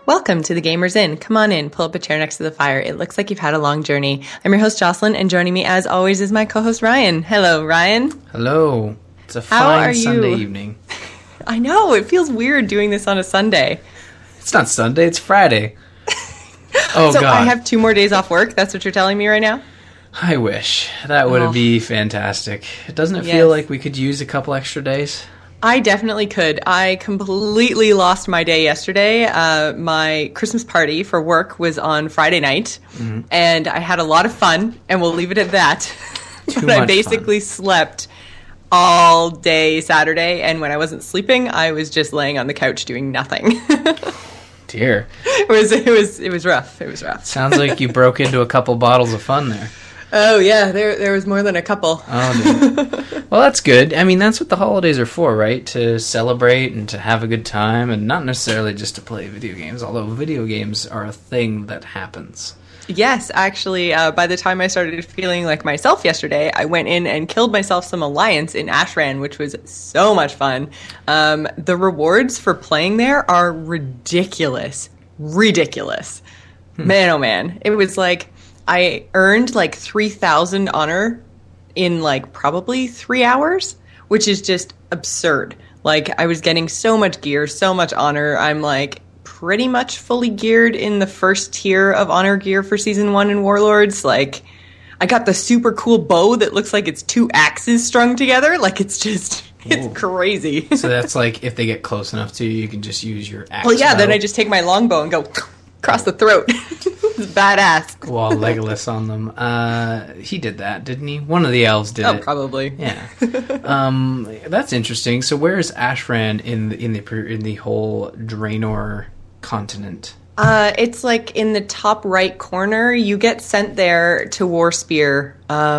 Welcome to the Gamers Inn. Come on in, pull up a chair next to the fire. It looks like you've had a long journey. I'm your host, Jocelyn, and joining me as always is my co-host, Ryan. Hello, Ryan. Hello. It's a fine Sunday evening. I know, it feels weird doing this on a Sunday. It's not Sunday, it's Friday. Oh, so God. I have 2 more days off work? That's what you're telling me right now? I wish. That would be fantastic. Doesn't it feel like we could use a couple extra days? I definitely could. I completely lost my day yesterday. My Christmas party for work was on Friday night, and I had a lot of fun, and we'll leave it at that. But I basically slept all day Saturday, and when I wasn't sleeping, I was just laying on the couch doing nothing. Dear. It was rough. It was rough. Sounds like you broke into a couple bottles of fun there. Oh, yeah, there was more than a couple. Oh, no. Well, that's good. I mean, that's what the holidays are for, right? To celebrate and to have a good time, and not necessarily just to play video games, although video games are a thing that happens. Yes, actually, by the time I started feeling like myself yesterday, I went in and killed myself some Alliance in Ashran, which was so much fun. The rewards for playing there are ridiculous. Ridiculous. Man, oh man. It was like, I earned like 3,000 honor in like probably 3 hours, which is just absurd. Like, I was getting so much gear, so much honor. I'm like pretty much fully geared in the first tier of honor gear for Season 1 in Warlords. Like, I got the super cool bow that looks like it's 2 axes strung together. Like, it's just, it's crazy. So that's like, if they get close enough to you, you can just use your axe. Well, yeah, then I just take my longbow and go across the throat. It's badass. Well, Legolas on them. He did that, didn't he? One of the elves did it. Oh, probably. Yeah. That's interesting. So where is Ashran in the whole Draenor continent? It's like in the top right corner. You get sent there to Warspear.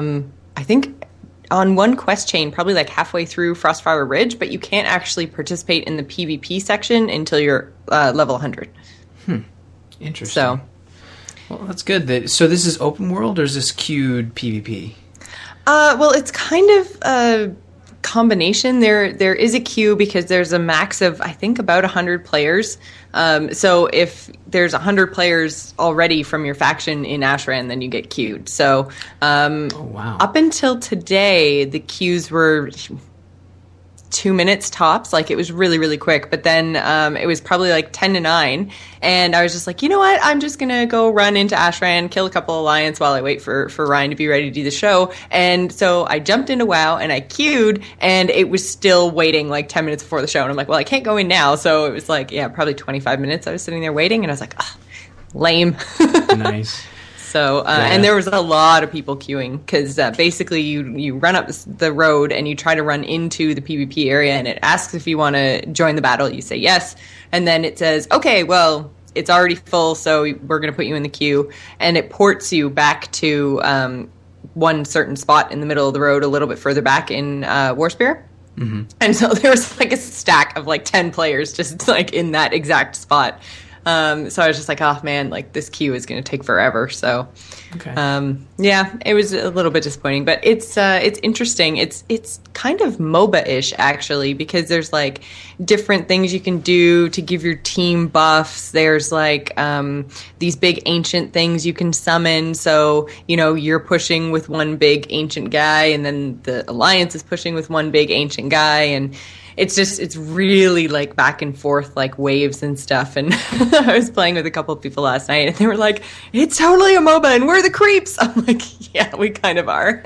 I think on one quest chain, probably like halfway through Frostfire Ridge, but you can't actually participate in the PvP section until you're level 100. Interesting. So, well, that's good. So this is open world, or is this queued PvP? Well, it's kind of a combination. There is a queue because there's a max of, I think, about 100 players. So if there's 100 players already from your faction in Ashran, then you get queued. So up until today, the queues were 2 minutes tops. Like, it was really, really quick. But then it was probably like 10 to 9. And I was just like, you know what? I'm just going to go run into Ashran, kill a couple Alliance while I wait for Ryan to be ready to do the show. And so I jumped into WoW and I queued, and it was still waiting like 10 minutes before the show. And I'm like, well, I can't go in now. So it was like, yeah, probably 25 minutes I was sitting there waiting. And I was like, lame. Nice. So, and there was a lot of people queuing because basically you run up the road and you try to run into the PvP area, and it asks if you want to join the battle. You say yes, and then it says, okay, well, it's already full, so we're going to put you in the queue, and it ports you back to one certain spot in the middle of the road a little bit further back in Warspear. Mm-hmm. And so there was like a stack of like 10 players just like in that exact spot. So I was just like, oh man, like this queue is going to take forever. So, yeah, it was a little bit disappointing, but it's interesting. It's kind of MOBA-ish actually, because there's like different things you can do to give your team buffs. There's like, these big ancient things you can summon. So, you know, you're pushing with one big ancient guy, and then the Alliance is pushing with one big ancient guy, and it's really like back and forth, like waves and stuff. And I was playing with a couple of people last night, and they were like, it's totally a MOBA and we're the creeps. I'm like, yeah, we kind of are.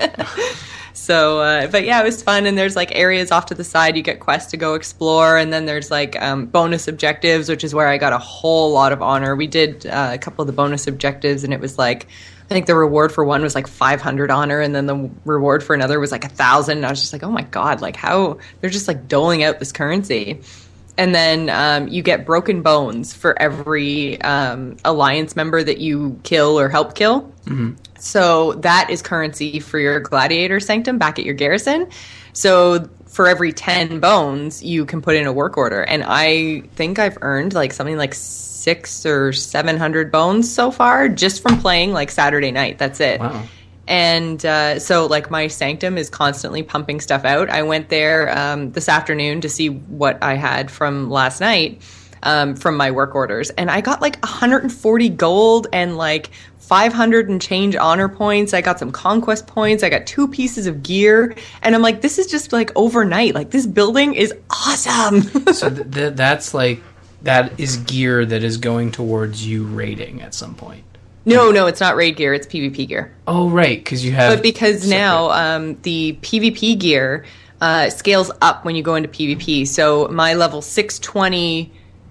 So, but yeah, it was fun. And there's like areas off to the side. You get quests to go explore. And then there's like bonus objectives, which is where I got a whole lot of honor. We did a couple of the bonus objectives, and it was like, I think the reward for one was like 500 honor, and then the reward for another was like 1,000. And I was just like, oh my God, like how they're just like doling out this currency. And then you get broken bones for every Alliance member that you kill or help kill. Mm-hmm. So that is currency for your Gladiator Sanctum back at your garrison. So for every 10 bones, you can put in a work order. And I think I've earned like something like 600 or 700 bones so far just from playing like Saturday night. That's it. Wow. And so like my Sanctum is constantly pumping stuff out. I went there this afternoon to see what I had from last night. from my work orders. And I got like 140 gold and like 500 and change honor points. I got some conquest points. I got 2 pieces of gear. And I'm like, this is just like overnight. Like, this building is awesome. So that's like, that is gear that is going towards you raiding at some point. No, it's not raid gear. It's PvP gear. Oh, right, because you have... But because now the PvP gear scales up when you go into PvP. So my level 620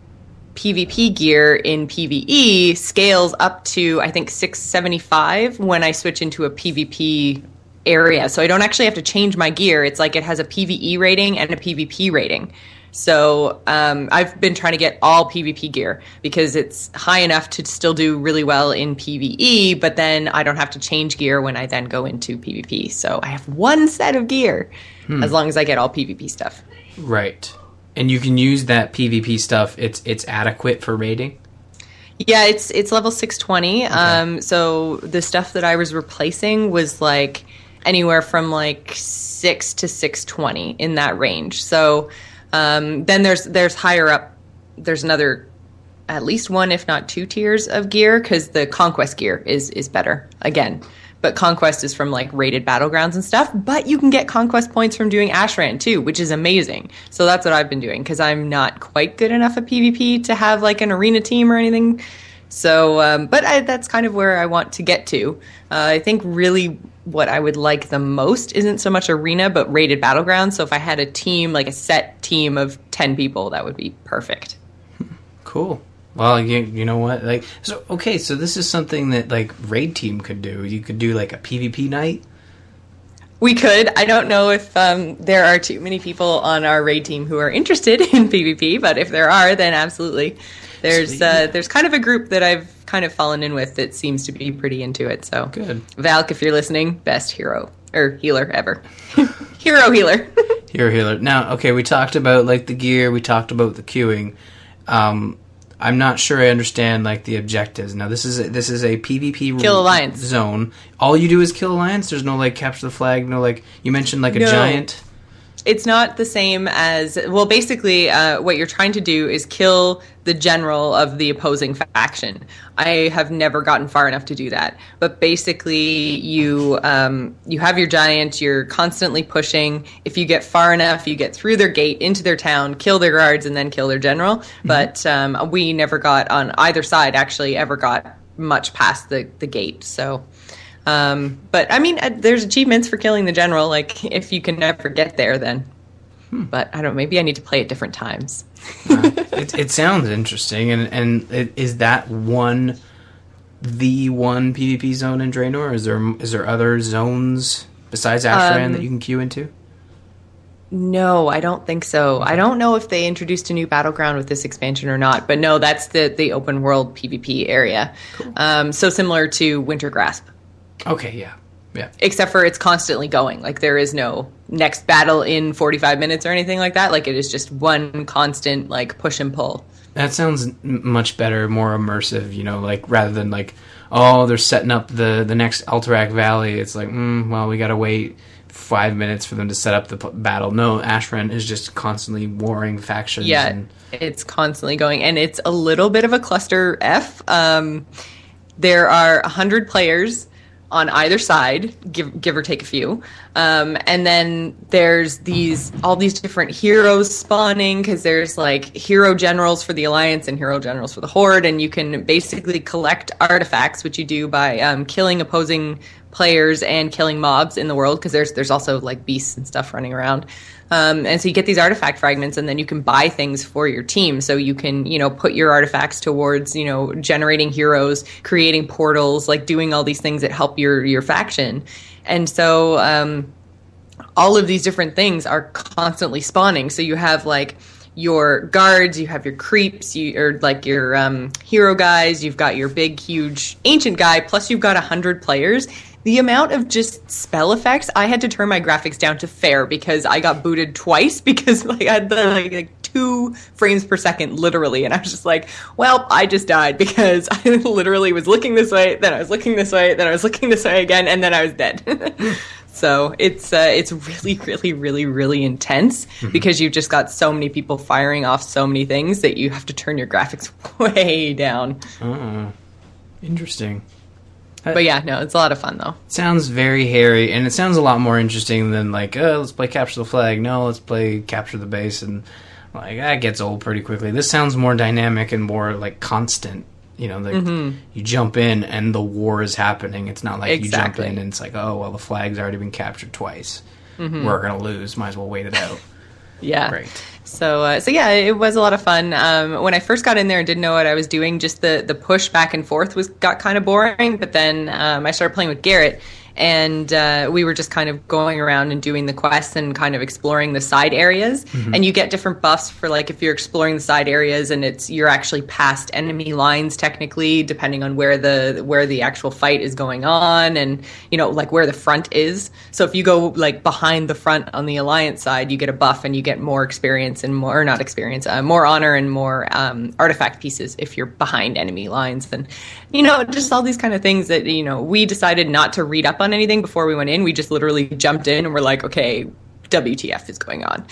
PvP gear in PvE scales up to, I think, 675 when I switch into a PvP area. So I don't actually have to change my gear. It's like it has a PvE rating and a PvP rating. So I've been trying to get all PvP gear because it's high enough to still do really well in PvE, but then I don't have to change gear when I then go into PvP. So I have one set of gear as long as I get all PvP stuff. Right. And you can use that PvP stuff. It's adequate for raiding? Yeah, it's level 620. Okay. So the stuff that I was replacing was like anywhere from like 6 to 620 in that range. So then there's higher up. There's another, at least 1, if not 2 tiers of gear, because the conquest gear is better again. But conquest is from like rated battlegrounds and stuff. But you can get conquest points from doing Ashran too, which is amazing. So that's what I've been doing because I'm not quite good enough at PvP to have like an arena team or anything. So, that's kind of where I want to get to. I think really what I would like the most isn't so much arena, but rated battlegrounds. So if I had a team, like a set team of 10 people, that would be perfect. Cool. Well, you know what? Like, so this is something that like raid team could do. You could do like a PvP night. We could. I don't know if there are too many people on our raid team who are interested in PvP, but if there are, then absolutely. There's kind of a group that I've kind of fallen in with that seems to be pretty into it. So good. Valk, if you're listening, best hero or healer ever. Hero healer. Hero healer. Now, okay, we talked about like the gear. We talked about the queuing. I'm not sure I understand like the objectives. Now this is a PvP kill Alliance zone. All you do is kill Alliance. There's no like capture the flag. No like you mentioned like a giant. It's not the same as, well, basically what you're trying to do is kill the general of the opposing faction. I have never gotten far enough to do that. But basically you have your giant, you're constantly pushing. If you get far enough, you get through their gate, into their town, kill their guards, and then kill their general. Mm-hmm. But we never got, on either side, actually ever got much past the gate, so... but I mean, there's achievements for killing the general. Like if you can never get there, then. But I don't. Maybe I need to play at different times. It sounds interesting, and is that the one PvP zone in Draenor? Is there other zones besides Ashran that you can queue into? No, I don't think so. I don't know if they introduced a new battleground with this expansion or not, but no, that's the open world PvP area. Cool. So similar to Wintergrasp. Okay, yeah. Except for it's constantly going. Like, there is no next battle in 45 minutes or anything like that. Like, it is just one constant, like, push and pull. That sounds much better, more immersive, you know, like, rather than, like, oh, they're setting up the next Alterac Valley. It's like, well, we gotta wait 5 minutes for them to set up the battle. No, Ashran is just constantly warring factions. Yeah, it's constantly going. And it's a little bit of a cluster F. There are 100 players on either side, give or take a few. And then there's all these different heroes spawning, because there's like hero generals for the Alliance and hero generals for the Horde, and you can basically collect artifacts, which you do by killing opposing players and killing mobs in the world, because there's also like beasts and stuff running around. And so you get these artifact fragments, and then you can buy things for your team. So you can, put your artifacts towards, generating heroes, creating portals, like doing all these things that help your faction. And so all of these different things are constantly spawning. So you have like your guards, you have your creeps, your hero guys, you've got your big, huge ancient guy, plus you've got 100 players. The amount of just spell effects, I had to turn my graphics down to fair because I got booted twice because I had the 2 frames per second, literally. And I was just like, well, I just died because I literally was looking this way, then I was looking this way, then I was looking this way again, and then I was dead. So it's really, really, really, really intense because you've just got so many people firing off so many things that you have to turn your graphics way down. Interesting. But yeah, no, it's a lot of fun though. Sounds very hairy, and it sounds a lot more interesting than like, let's play Capture the Flag. No, let's play Capture the Base, and like that gets old pretty quickly. This sounds more dynamic and more like constant. You know, like you jump in and the war is happening. It's not like you jump in and it's like, oh, well, the flag's already been captured twice. We're going to lose. Might as well wait it out. Yeah. Great. So yeah, it was a lot of fun. When I first got in there and didn't know what I was doing, just the push back and forth got kind of boring. But then I started playing with Garrett, and we were just kind of going around and doing the quests and kind of exploring the side areas. And you get different buffs for like if you're exploring the side areas and you're actually past enemy lines technically, depending on where the actual fight is going on, and you know, like where the front is. So if you go like behind the front on the Alliance side, you get a buff and you get more experience and more honor and more artifact pieces if you're behind enemy lines. And you know, just all these kind of things that, you know, we decided not to read up on anything before we went in. We just literally jumped in and we're like, okay, WTF is going on.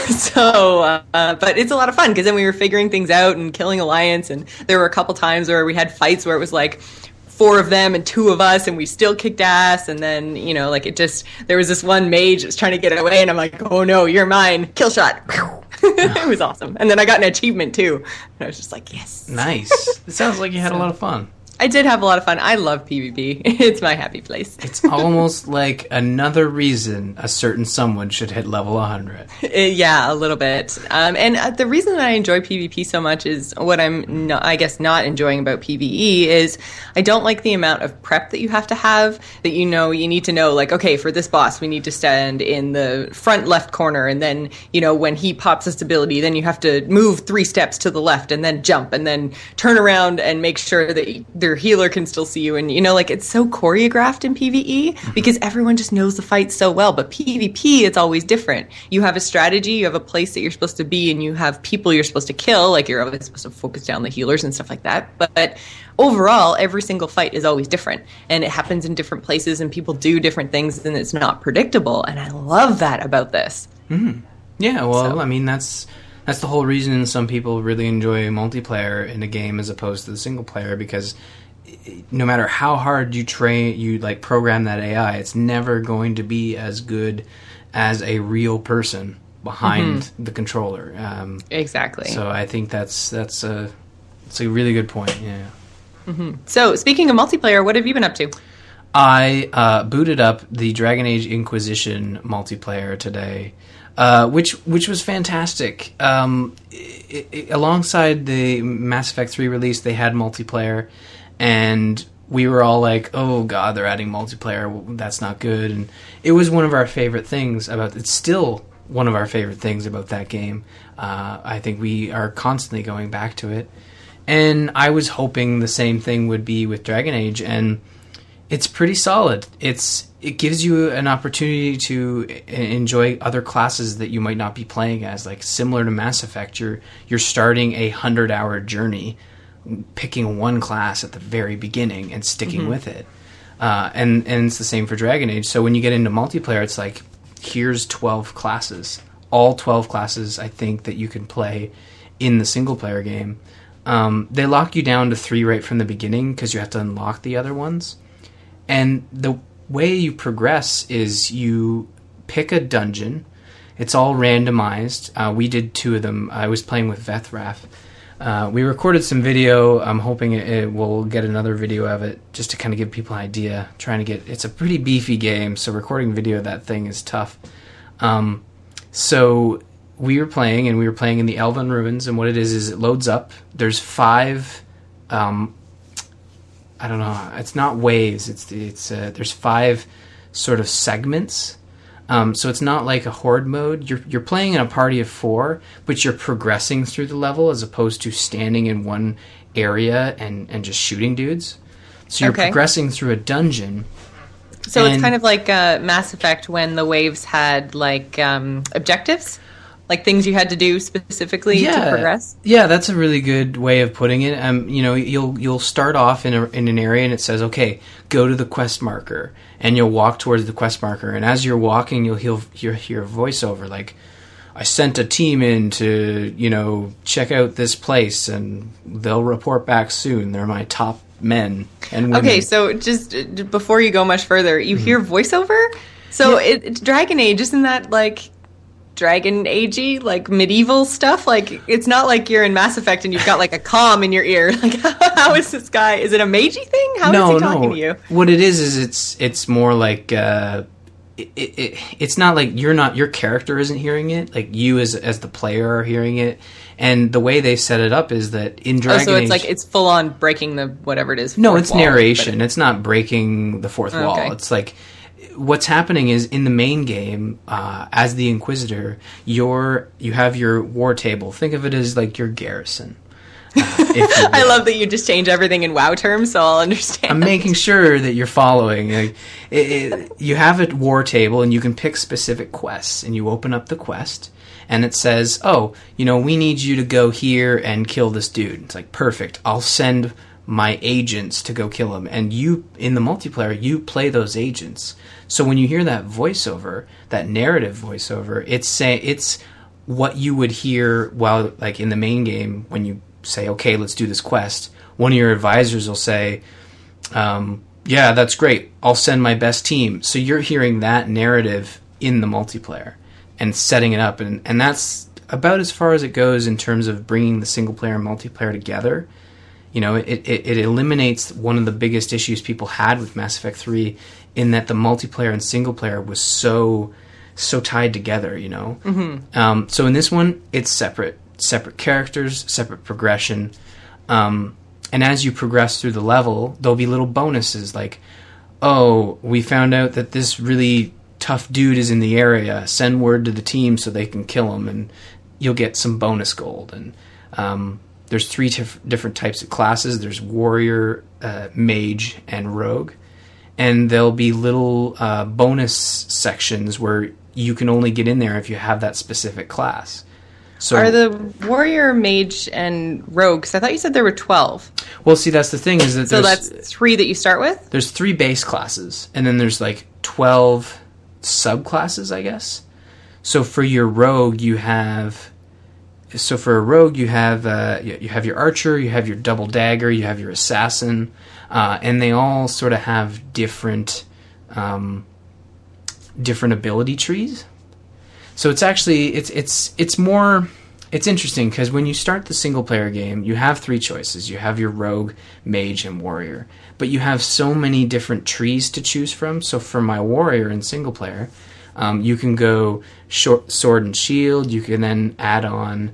So, but it's a lot of fun because then we were figuring things out and killing Alliance, and there were a couple times where we had fights where it was like 4 of them and 2 of us, and we still kicked ass. And then, you know, like there was this one mage that was trying to get away, and I'm like, oh no, you're mine. Kill shot. It was awesome. And then I got an achievement too. And I was just like, yes. Nice. It sounds like you had a lot of fun. I did have a lot of fun. I love PvP. It's my happy place. It's almost like another reason a certain someone should hit level 100. Yeah, a little bit. And the reason that I enjoy PvP so much is what I'm, not enjoying about PvE is I don't like the amount of prep that you have to have, that you need to know, like, okay, for this boss, we need to stand in the front left corner, and then, you know, when he pops this ability, then you have to move 3 steps to the left, and then jump, and then turn around and make sure that their healer can still see you. And, you know, like, it's so choreographed in PvE because everyone just knows the fight so well. But PvP, it's always different. You have a strategy, you have a place that you're supposed to be, and you have people you're supposed to kill. Like, you're always supposed to focus down the healers and stuff like that. But overall, every single fight is always different, and it happens in different places, and people do different things, and it's not predictable. And I love that about this. Yeah, well, I mean, that's the whole reason some people really enjoy multiplayer in a game as opposed to the single player, because no matter how hard you program that AI, it's never going to be as good as a real person behind the controller. Exactly. So I think that's a really good point. Yeah. So speaking of multiplayer, what have you been up to? I booted up the Dragon Age Inquisition multiplayer today, which was fantastic. Alongside the Mass Effect 3 release, they had multiplayer, and we were all like, oh god, they're adding multiplayer, that's not good. And it was one of our favorite things it's still one of our favorite things about that game. I think we are constantly going back to it. And I was hoping the same thing would be with Dragon Age, and it's pretty solid. It gives you an opportunity to enjoy other classes that you might not be playing as. Like, similar to Mass Effect, you're starting a 100-hour journey, picking one class at the very beginning and sticking with it. And it's the same for Dragon Age. So when you get into multiplayer, it's like, here's 12 classes. All 12 classes, I think, that you can play in the single-player game. They lock you down to 3 right from the beginning because you have to unlock the other ones. And the way you progress is you pick a dungeon. It's all randomized. We did 2 of them. I was playing with Vethraf. We recorded some video. I'm hoping it will get another video of it just to kind of give people an idea. It's a pretty beefy game, so recording video of that thing is tough. So we were playing in the Elven Ruins, and what it is it loads up. There's 5, I don't know, it's not waves, there's 5 sort of segments. So it's not like a horde mode. You're playing in a party of 4, but you're progressing through the level as opposed to standing in one area and just shooting dudes. So you're progressing through a dungeon. So it's kind of like Mass Effect when the waves had like objectives? Like things you had to do specifically to progress? Yeah, that's a really good way of putting it. You know, you'll start off in an area and it says, okay, go to the quest marker, and you'll walk towards the quest marker. And as you're walking, you'll hear a voiceover like, I sent a team in to, you know, check out this place, and they'll report back soon. They're my top men and women. Okay, so just before you go much further, you hear voiceover? So it's Dragon Age, isn't that like Dragon Agey, like medieval stuff? Like, it's not like you're in Mass Effect and you've got like a comm in your ear. Like, how is this guy? Is it a magey thing? How is he talking to you? What it is it's more like it's not like your character isn't hearing it. Like you as the player are hearing it. And the way they set it up is that in Dragon Age... so it's like it's full on breaking the whatever it is. No, it's narration. It's not breaking the fourth wall. It's like what's happening is in the main game, as the Inquisitor, you have your war table. Think of it as like your garrison. I love that you just change everything in WoW terms, so I'll understand. I'm making sure that you're following. Like, you have a war table, and you can pick specific quests, and you open up the quest, and it says, oh, you know, we need you to go here and kill this dude. It's like, perfect. I'll send my agents to go kill him. And you, in the multiplayer, you play those agents. So when you hear that voiceover, that narrative voiceover, it's what you would hear while, like, in the main game when you say, okay, let's do this quest. One of your advisors will say, yeah, that's great. I'll send my best team. So you're hearing that narrative in the multiplayer and setting it up. And that's about as far as it goes in terms of bringing the single player and multiplayer together. You know, it eliminates one of the biggest issues people had with Mass Effect 3 in that the multiplayer and single player was so tied together, you know? Mm-hmm. So in this one, it's separate characters, separate progression. And as you progress through the level, there'll be little bonuses like, oh, we found out that this really tough dude is in the area. Send word to the team so they can kill him, and you'll get some bonus gold. And there's three different types of classes. There's warrior, mage, and rogue. And there'll be little bonus sections where you can only get in there if you have that specific class. So, are the warrior, mage, and rogue? Because I thought you said there were 12. Well, see, that's the thing is that so that's 3 that you start with? There's 3 base classes, and then there's like 12 subclasses, I guess. So for your rogue, you have... So for a rogue, you have your archer, you have your double dagger, you have your assassin, and they all sort of have different ability trees. So it's actually it's more interesting because when you start the single player game, you have 3 choices. You have your rogue, mage, and warrior, but you have so many different trees to choose from. So for my warrior in single player, you can go sword and shield. You can then add on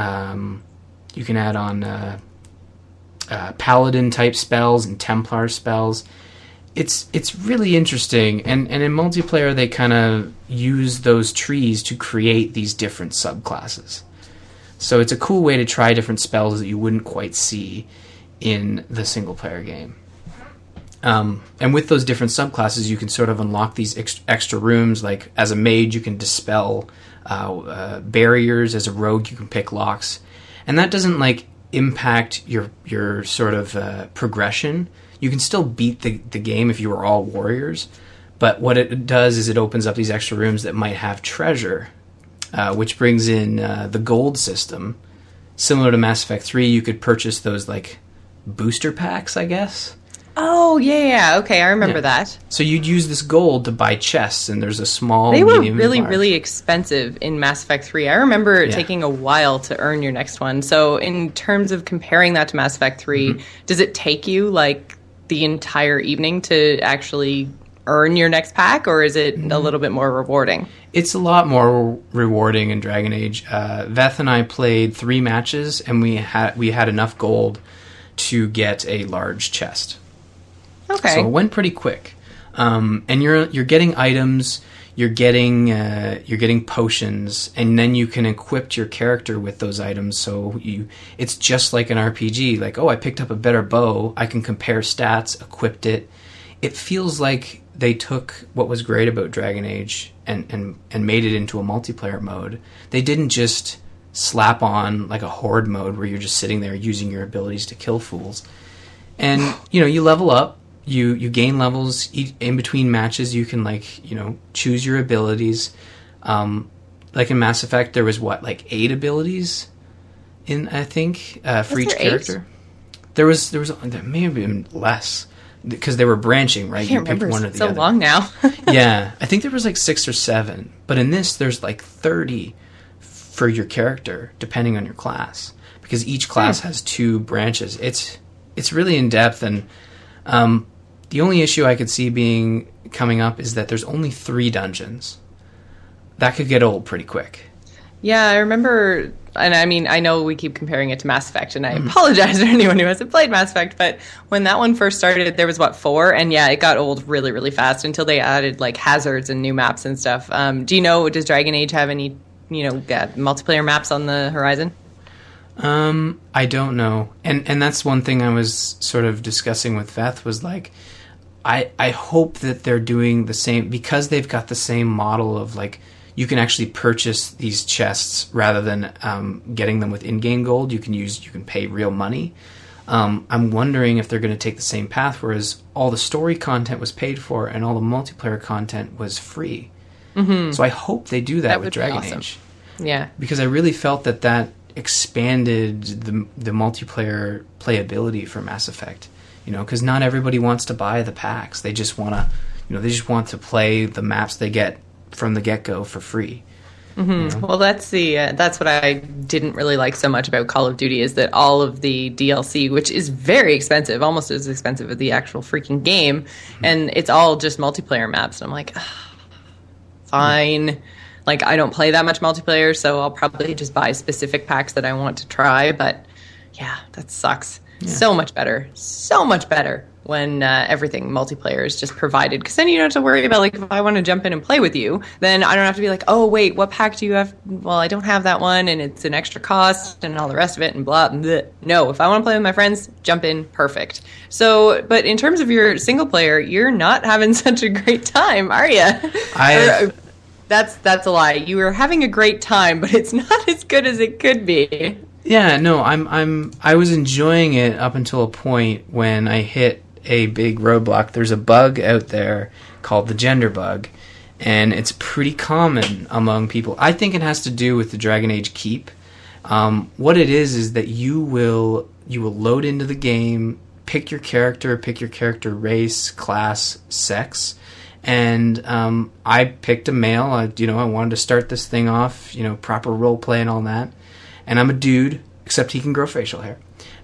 paladin type spells and Templar spells. It's really interesting, and in multiplayer they kind of use those trees to create these different subclasses. So it's a cool way to try different spells that you wouldn't quite see in the single player game. And with those different subclasses, you can sort of unlock these extra rooms. Like as a mage, you can dispel barriers. As a rogue, you can pick locks, and that doesn't like impact your sort of progression. You can still beat the game if you were all warriors, but what it does is it opens up these extra rooms that might have treasure, which brings in the gold system. Similar to Mass Effect 3, you could purchase those like booster packs, I guess. Oh, yeah. Okay, I remember that. So you'd use this gold to buy chests, and there's a small, They were medium, really, large. really expensive in Mass Effect 3. I remember it taking a while to earn your next one. So in terms of comparing that to Mass Effect 3, does it take you, like, the entire evening to actually earn your next pack, or is it a little bit more rewarding? It's a lot more rewarding in Dragon Age. Veth and I played 3 matches, and we had enough gold to get a large chest. Okay. So it went pretty quick, and you're getting items, you're getting potions, and then you can equip your character with those items. So it's just like an RPG. Like, oh, I picked up a better bow. I can compare stats, equipped it. It feels like they took what was great about Dragon Age and made it into a multiplayer mode. They didn't just slap on like a horde mode where you're just sitting there using your abilities to kill fools. And, you level up, you gain levels in between matches. You can, choose your abilities. Like in Mass Effect, there was 8 abilities I think, for each character. 8? There may have been less because they were branching, right? I can't remember. One or the it's so other. Long now. Yeah, I think there was 6 or 7, but in this there's 30 for your character depending on your class, because each class has 2 branches. It's really in depth, and the only issue I could see coming up is that there's only 3 dungeons. That could get old pretty quick. Yeah, I remember, and I mean, I know we keep comparing it to Mass Effect, and I apologize to anyone who hasn't played Mass Effect, but when that one first started, there was, 4? And yeah, it got old really, really fast until they added, hazards and new maps and stuff. Do you know, does Dragon Age have any, multiplayer maps on the horizon? I don't know. And that's one thing I was sort of discussing with Veth was, I hope that they're doing the same, because they've got the same model of, you can actually purchase these chests rather than getting them with in-game gold. You can pay real money. I'm wondering if they're going to take the same path, whereas all the story content was paid for and all the multiplayer content was free. Mm-hmm. So I hope they do that with Dragon Age. Yeah, because I really felt that expanded the multiplayer playability for Mass Effect. Because not everybody wants to buy the packs. They just want to, play the maps they get from the get-go for free. Mm-hmm. Well, that's what I didn't really like so much about Call of Duty, is that all of the DLC, which is very expensive, almost as expensive as the actual freaking game, and it's all just multiplayer maps. And I'm like, fine. I don't play that much multiplayer, so I'll probably just buy specific packs that I want to try. But yeah, that sucks. Yeah. So much better when everything multiplayer is just provided, because then you don't have to worry about, if I want to jump in and play with you, then I don't have to be oh wait, what pack do you have? Well, I don't have that one, and it's an extra cost and all the rest of it, and blah, blah. No, if I want to play with my friends, jump in, perfect. So, but in terms of your single player, you're not having such a great time, are you? That's a lie. You were having a great time, but it's not as good as it could be. Yeah, no, I was enjoying it up until a point when I hit a big roadblock. There's a bug out there called the gender bug, and it's pretty common among people. I think it has to do with the Dragon Age Keep. What it is that you will load into the game, pick your character race, class, sex, and I picked a male. I wanted to start this thing off, proper role play and all that. And I'm a dude, except he can grow facial hair.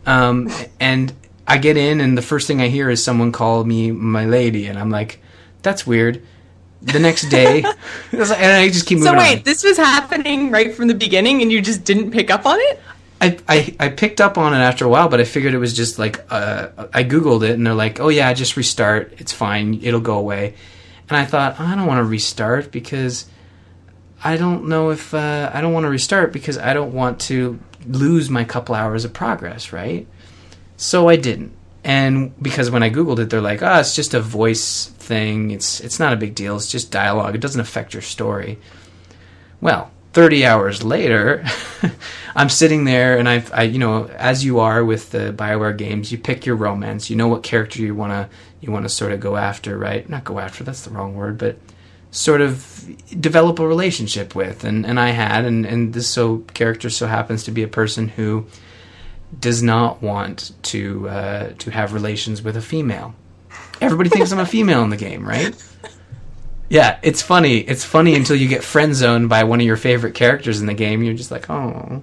And I get in, and the first thing I hear is someone call me my lady, and I'm like, that's weird. The next day, and I just keep moving on. So wait, this was happening right from the beginning, and you just didn't pick up on it? I picked up on it after a while, but I figured it was just I Googled it, and they're like, oh yeah, just restart. It's fine. It'll go away. And I thought, I don't want to restart because I don't know if I don't want to restart because I don't want to lose my couple hours of progress, right? So I didn't. And because when I Googled it, they're like, it's just a voice thing. It's not a big deal. It's just dialogue. It doesn't affect your story. Well, 30 hours later, I'm sitting there, and I as you are with the BioWare games, you pick your romance. You know what character you want to sort of go after, right? Not go after, that's the wrong word, but sort of develop a relationship with, and I had, and this character so happens to be a person who does not want to have relations with a female. Everybody thinks I'm a female in the game, right? Yeah, it's funny. It's funny until you get friend zoned by one of your favorite characters in the game. You're just like, oh.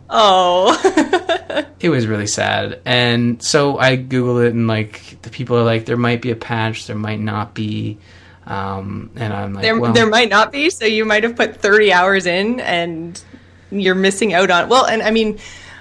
It was really sad. And so I Google it, and the people are like, there might be a patch, there might not be. And I'm like, there might not be, so you might have put 30 hours in and you're missing out on. Well, and I mean,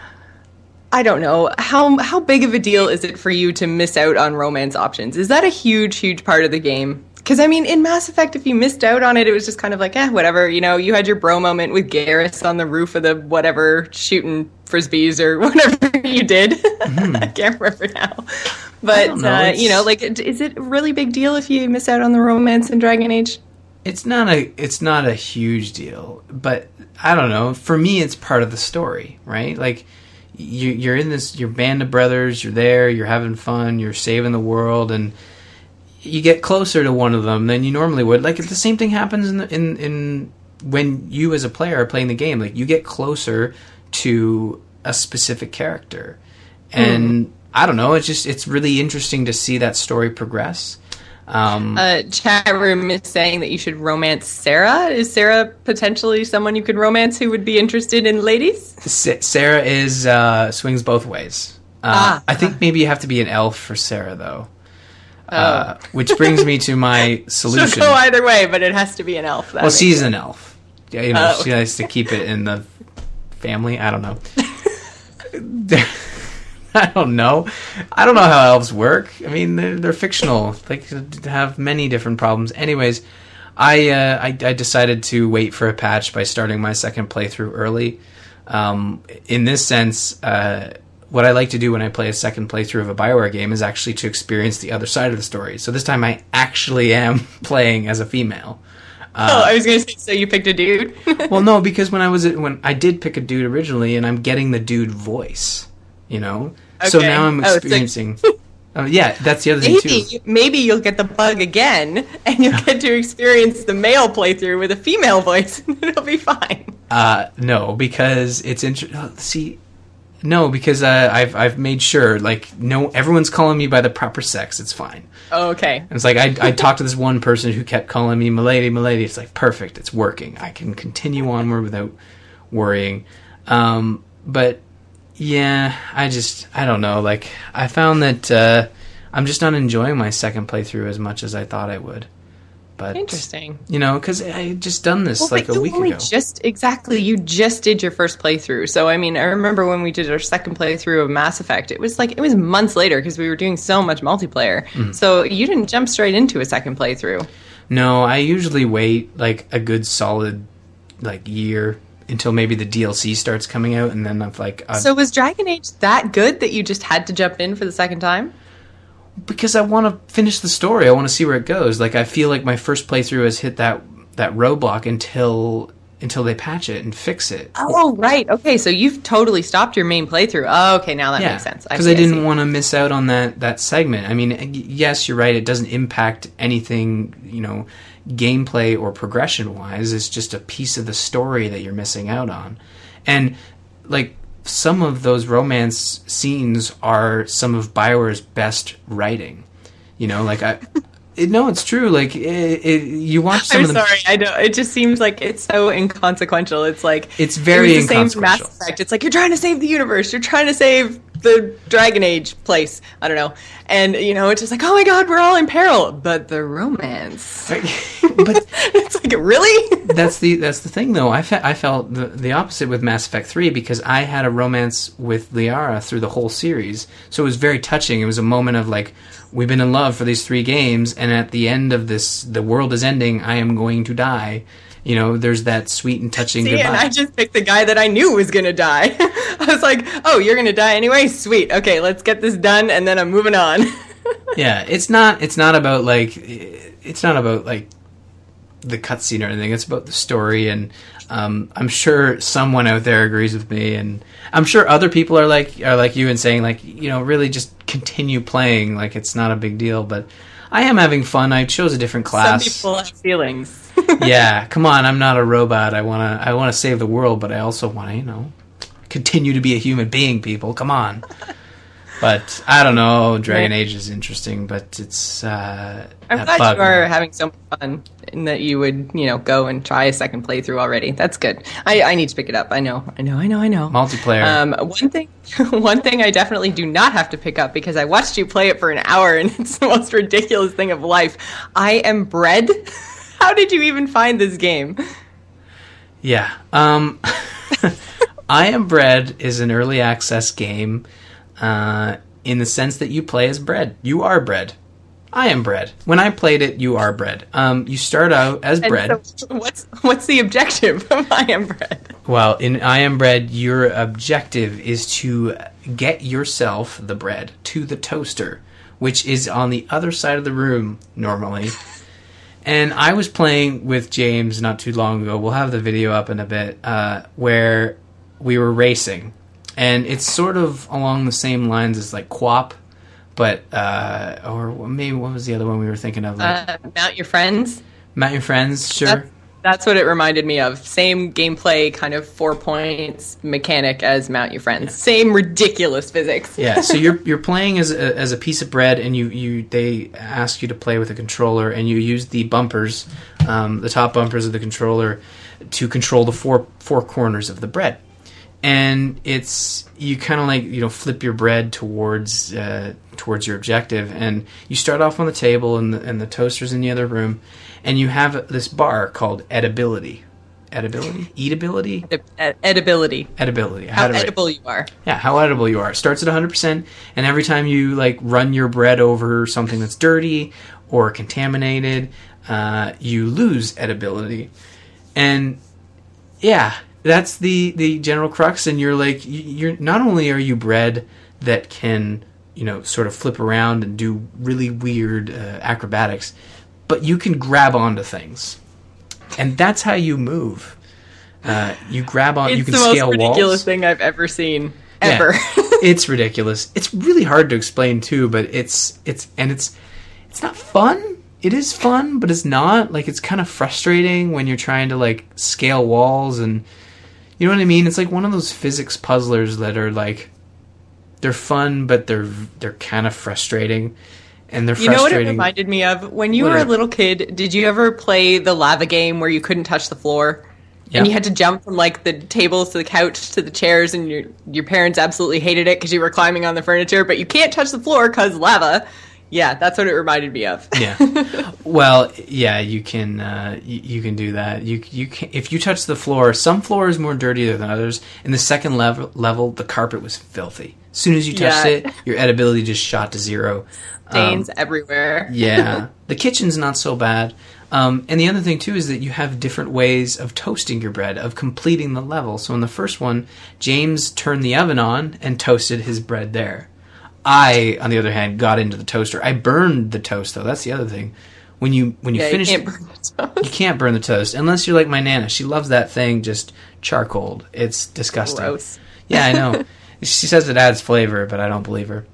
I don't know how big of a deal is it for you to miss out on romance options? Is that a huge part of the game? Because I mean, in Mass Effect, if you missed out on it, it was just kind of like, whatever. You had your bro moment with Garrus on the roof of the whatever, shooting frisbees or whatever you did. Mm-hmm. I can't remember now. But don't know, like, is it a really big deal if you miss out on the romance in Dragon Age? It's not a huge deal, but I don't know. For me, it's part of the story, right? Like, you're in this, your band of brothers, you're there, you're having fun, you're saving the world, and you get closer to one of them than you normally would. Like, the same thing happens in when you as a player are playing the game. Like, you get closer to a specific character, and I don't know. It's really interesting to see that story progress. Chat room is saying that you should romance Sarah. Is Sarah potentially someone you could romance who would be interested in ladies? Sarah is swings both ways. I think maybe you have to be an elf for Sarah, though. Which brings me to my solution. She'll go either way, but it has to be an elf. Well, she's an elf. Yeah, she likes to keep it in the family. I don't know. I don't know how elves work. I mean, they're fictional. They could have many different problems. Anyways, I decided to wait for a patch by starting my second playthrough early. In this sense, what I like to do when I play a second playthrough of a BioWare game is actually to experience the other side of the story. So this time I actually am playing as a female. I was going to say, so you picked a dude? Well, no, because when I did pick a dude originally, and I'm getting the dude voice, you know? Okay. So now I'm experiencing... yeah, that's the other thing, too. Maybe you'll get the bug again, and you'll get to experience the male playthrough with a female voice, and it'll be fine. No, because it's... No, because I've made sure, like, no, everyone's calling me by the proper sex. It's fine. Oh, okay. And it's like, I talked to this one person who kept calling me milady, milady. It's like, perfect. It's working. I can continue onward without worrying. But... yeah, I don't know. Like, I found that I'm just not enjoying my second playthrough as much as I thought I would. But interesting. You know, because I had just done this like a week ago. You just did your first playthrough. So, I mean, I remember when we did our second playthrough of Mass Effect, it was months later because we were doing so much multiplayer. Mm-hmm. So you didn't jump straight into a second playthrough. No, I usually wait like a good solid year until maybe the DLC starts coming out, and then I'm like... So was Dragon Age that good that you just had to jump in for the second time? Because I want to finish the story. I want to see where it goes. Like, I feel like my first playthrough has hit that roadblock until they patch it and fix it. Oh, right. Okay, so you've totally stopped your main playthrough. Oh, okay, now that makes sense. Because I didn't want to miss out on that segment. I mean, yes, you're right. It doesn't impact anything, gameplay or progression-wise. It's just a piece of the story that you're missing out on. And, like, some of those romance scenes are some of BioWare's best writing. No, it's true. Like, you watch some of them... I'm sorry, I know. It just seems like it's so inconsequential. It's like... It's very inconsequential. Same Mass Effect. It's like, you're trying to save the universe. You're trying to save the Dragon Age place. I don't know. And, it's just like, oh my god, we're all in peril. But the romance... But it's like, really? That's the thing, though. I felt the opposite with Mass Effect 3 because I had a romance with Liara through the whole series. So it was very touching. It was a moment of, like, we've been in love for these 3 games, and at the end of this, the world is ending, I am going to die. There's that sweet and touching goodbye. And I just picked the guy that I knew was going to die. I was like, oh, you're going to die anyway? Sweet. Okay, let's get this done, and then I'm moving on. Yeah, it's not about the cutscene or anything. It's about the story, and I'm sure someone out there agrees with me, and I'm sure other people are like you and saying, like, really just continue playing, like it's not a big deal. But I am having fun. I chose a different class. Some people have feelings. Yeah, come on, I'm not a robot. I wanna save the world, but I also wanna, continue to be a human being, people. Come on. But I don't know. Dragon Age is interesting, but it's. I'm glad you are having so much fun, and that you would, go and try a second playthrough already. That's good. I need to pick it up. I know. Multiplayer. One thing I definitely do not have to pick up because I watched you play it for an hour, and it's the most ridiculous thing of life. I Am Bread. How did you even find this game? Yeah. I Am Bread is an early access game. In the sense that you play as bread. You are bread. I am bread. When I played it, you are bread. You start out as bread. So what's the objective of I Am Bread? Well, in I Am Bread, your objective is to get yourself, the bread, to the toaster which is on the other side of the room normally. And I was playing with James not too long ago. We'll have the video up in a bit, where we were racing. And it's sort of along the same lines as like QWOP, but, or maybe what was the other one we were thinking of? Like, Mount Your Friends. Mount Your Friends, sure. That's what it reminded me of. Same gameplay, kind of 4 points mechanic as Mount Your Friends. Yeah. Same ridiculous physics. Yeah, so you're playing as a piece of bread, and they ask you to play with a controller, and you use the bumpers, the top bumpers of the controller, to control the four corners of the bread. And you kind of like flip your bread towards your objective, and you start off on the table, and the toaster's in the other room. And you have this bar called edibility. Edibility? Eatability? Edibility. Edibility. How edible you are. Yeah, how edible you are. It starts at 100%, and every time you like run your bread over something that's dirty or contaminated, you lose edibility. And yeah, that's the general crux. And you're not only are you bread that can sort of flip around and do really weird acrobatics, but you can grab onto things, and that's how you move. You grab on. You can scale walls. It's the most ridiculous thing I've ever seen. Ever. Yeah, it's ridiculous. It's really hard to explain too, but it's not fun. It is fun, but it's not. Like, it's kind of frustrating when you're trying to like scale walls, and you know what I mean. It's like one of those physics puzzlers that are like, they're fun, but they're kind of frustrating. And they're frustrating. You know what it reminded me of? When you were a little kid, did you ever play the lava game where you couldn't touch the floor? Yeah. And you had to jump from like the tables to the couch to the chairs, and your parents absolutely hated it because you were climbing on the furniture, but you can't touch the floor because lava. Yeah, that's what it reminded me of. Yeah. Well, yeah, you can you can do that. You can, if you touch the floor. Some floor is more dirty than others. In the second level, the carpet was filthy. As soon as you touched it, your edibility just shot to zero. Stains everywhere. Yeah. The kitchen's not so bad. And the other thing, too, is that you have different ways of toasting your bread, of completing the level. So in the first one, James turned the oven on and toasted his bread there. I, on the other hand, got into the toaster. I burned the toast, though. That's the other thing. When you finish, you can't burn the toast. You can't burn the toast unless you're like my Nana. She loves that thing just charcoaled. It's disgusting. Gross. Yeah, I know. She says it adds flavor, but I don't believe her.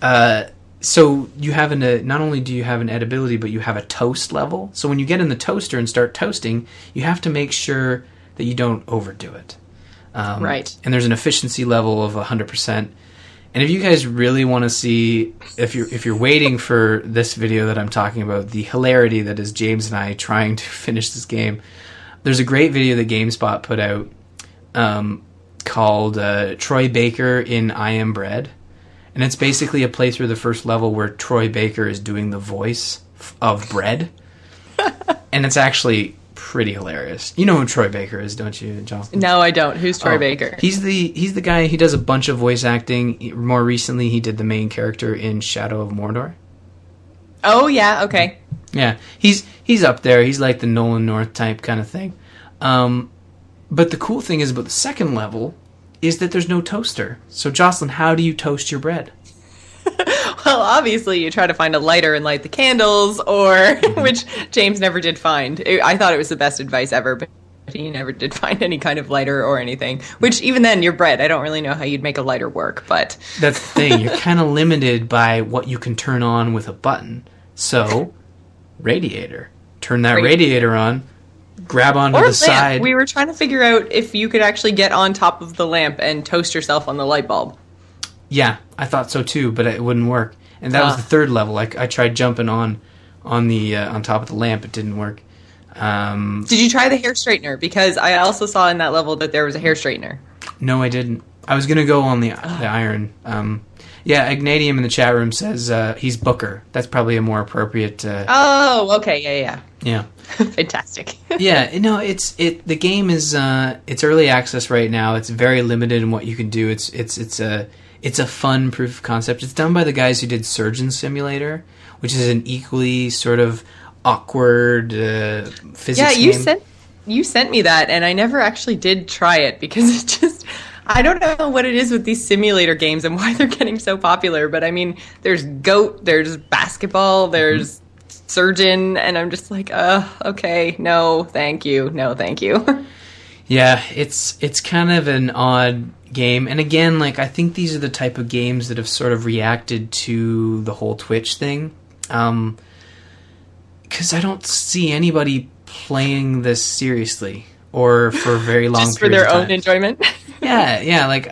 So you have not only do you have an edibility, but you have a toast level. So when you get in the toaster and start toasting, you have to make sure that you don't overdo it. Right. And there's an efficiency level of 100%. And if you guys really want to see, if you're waiting for this video that I'm talking about, the hilarity that is James and I trying to finish this game, there's a great video that GameSpot put out called Troy Baker in I Am Bread. And it's basically a playthrough of the first level where Troy Baker is doing the voice of bread. And it's actually pretty hilarious. You know who Troy Baker is, don't you, Jocelyn? No, I don't. Who's Troy Baker? He's the guy. He does a bunch of voice acting. More recently, he did the main character in Shadow of Mordor. Oh, yeah, okay. Yeah, he's up there. He's like the Nolan North type kind of thing. But the cool thing is about the second level is that there's no toaster. So, Jocelyn, how do you toast your bread? Well, obviously, you try to find a lighter and light the candles, or which James never did find. I thought it was the best advice ever, but he never did find any kind of lighter or anything. Which, even then, your bread, I don't really know how you'd make a lighter work, but... That's the thing. You're kind of limited by what you can turn on with a button. So, radiator. Turn that radiator on. Grab onto the side. We were trying to figure out if you could actually get on top of the lamp and toast yourself on the light bulb. Yeah, I thought so too, but it wouldn't work. And that was the third level. I tried jumping on top of the lamp. It didn't work. Did you try the hair straightener? Because I also saw in that level that there was a hair straightener. No, I didn't. I was going to go on the iron. Yeah, Ignatium in the chat room says he's Booker. That's probably a more appropriate... Oh, okay, yeah. Yeah. Fantastic. Yeah, no, the game is it's early access right now. It's very limited in what you can do. It's a fun proof of concept. It's done by the guys who did Surgeon Simulator, which is an equally sort of awkward physics game. You sent me that, and I never actually did try it because I don't know what it is with these simulator games and why they're getting so popular, but I mean, there's Goat, there's basketball, there's Surgeon, and I'm just like, okay, no, thank you, no, thank you. Yeah, it's kind of an odd game, and again, like, I think these are the type of games that have sort of reacted to the whole Twitch thing, because I don't see anybody playing this seriously or for very long just for their own enjoyment. yeah, like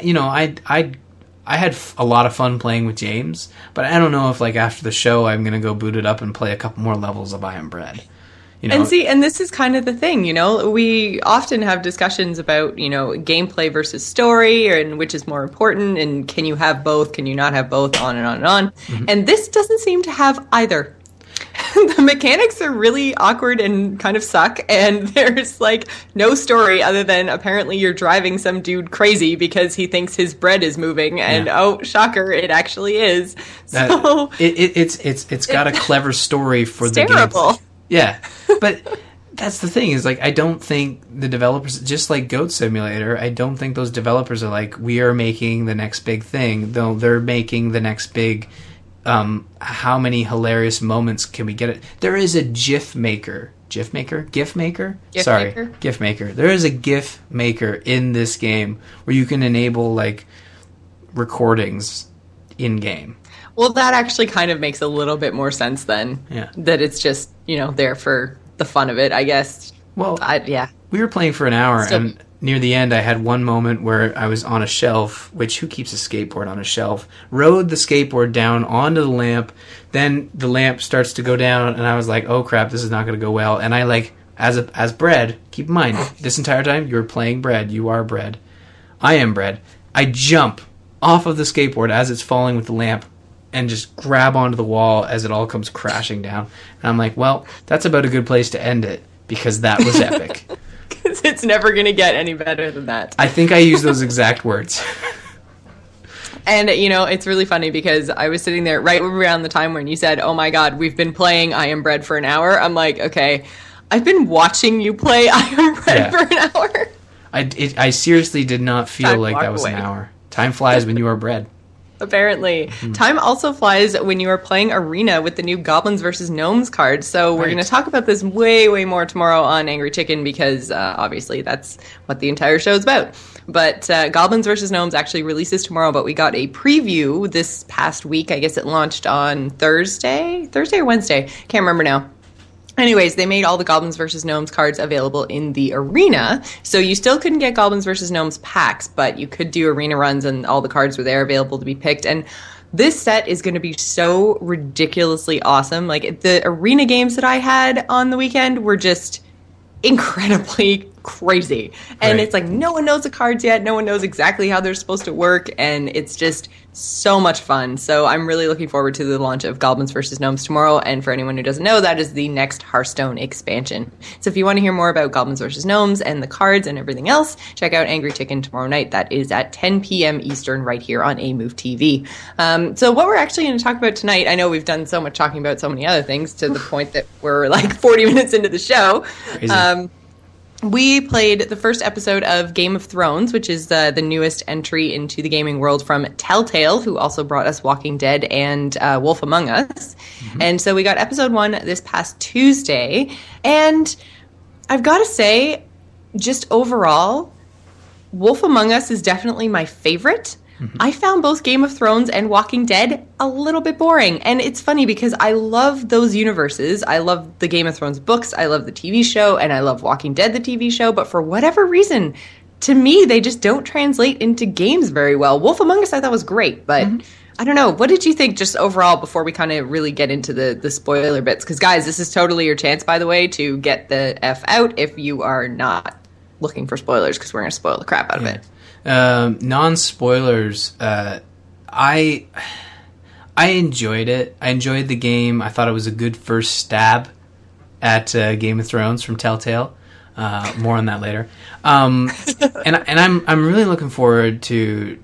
I had a lot of fun playing with James, but I don't know if, like, after the show I'm gonna go boot it up and play a couple more levels of I Am Bread. You know? And this is kind of the thing, you know, we often have discussions about, you know, gameplay versus story, and which is more important, and can you have both, can you not have both, on and on and on. Mm-hmm. And this doesn't seem to have either. The mechanics are really awkward and kind of suck, and there's like no story other than apparently you're driving some dude crazy because he thinks his bread is moving, and oh, shocker, it actually is. So it's got a clever story for the terrible. Game. Yeah, but that's the thing, is like, I don't think the developers, just like Goat Simulator, I don't think those developers are like, we are making the next big thing. Though they're making the next big. How many hilarious moments can we get it? There is a GIF maker. GIF maker? GIF maker. There is a GIF maker in this game where you can enable, like, recordings in game. Well, that actually kind of makes a little bit more sense then. Yeah. That it's just, you know, there for the fun of it, I guess. Well, yeah. We were playing for an hour, and near the end I had one moment where I was on a shelf, which, who keeps a skateboard on a shelf, rode the skateboard down onto the lamp, then the lamp starts to go down, and I was like, oh crap, this is not going to go well. And I, like, as Bread, keep in mind, this entire time you're playing Bread, you are Bread, I am Bread, I jump off of the skateboard as it's falling with the lamp and just grab onto the wall as it all comes crashing down. And I'm like, well, that's about a good place to end it, because that was epic. Because it's never going to get any better than that. I think I used those exact words. And, you know, it's really funny because I was sitting there right around the time when you said, oh my God, we've been playing I Am Bread for an hour. I'm like, okay, I've been watching you play I Am Bread for an hour. I seriously did not feel like that was an hour. Time flies when you are Bread. Apparently. Mm-hmm. Time also flies when you are playing Arena with the new Goblins vs. Gnomes card. So we're going to talk about this way, way more tomorrow on Angry Chicken, because obviously that's what the entire show is about. But Goblins vs. Gnomes actually releases tomorrow, but we got a preview this past week. I guess it launched on Thursday or Wednesday. Can't remember now. Anyways, they made all the Goblins vs. Gnomes cards available in the Arena, so you still couldn't get Goblins vs. Gnomes packs, but you could do Arena runs, and all the cards were there available to be picked. And this set is going to be so ridiculously awesome. Like, the Arena games that I had on the weekend were just incredibly crazy. And it's like, no one knows the cards yet. No one knows exactly how they're supposed to work. And it's just so much fun. So I'm really looking forward to the launch of Goblins vs. Gnomes tomorrow. And for anyone who doesn't know, that is the next Hearthstone expansion. So if you want to hear more about Goblins vs. Gnomes and the cards and everything else, check out Angry Chicken tomorrow night. That is at 10 p.m. Eastern right here on A-Move TV. So what we're actually going to talk about tonight, I know we've done so much talking about so many other things to the point that we're like 40 minutes into the show. We played the first episode of Game of Thrones, which is the newest entry into the gaming world from Telltale, who also brought us Walking Dead and Wolf Among Us. Mm-hmm. And so we got episode 1 this past Tuesday. And I've got to say, just overall, Wolf Among Us is definitely my favorite. Mm-hmm. I found both Game of Thrones and Walking Dead a little bit boring. And it's funny because I love those universes. I love the Game of Thrones books. I love the TV show. And I love Walking Dead, the TV show. But for whatever reason, to me, they just don't translate into games very well. Wolf Among Us I thought was great. But I don't know. What did you think just overall before we kind of really get into the spoiler bits? Because, guys, this is totally your chance, by the way, to get the F out if you are not looking for spoilers, because we're going to spoil the crap out of it. Non-spoilers, I enjoyed it. I enjoyed the game. I thought it was a good first stab at Game of Thrones from Telltale. More on that later. And I'm really looking forward to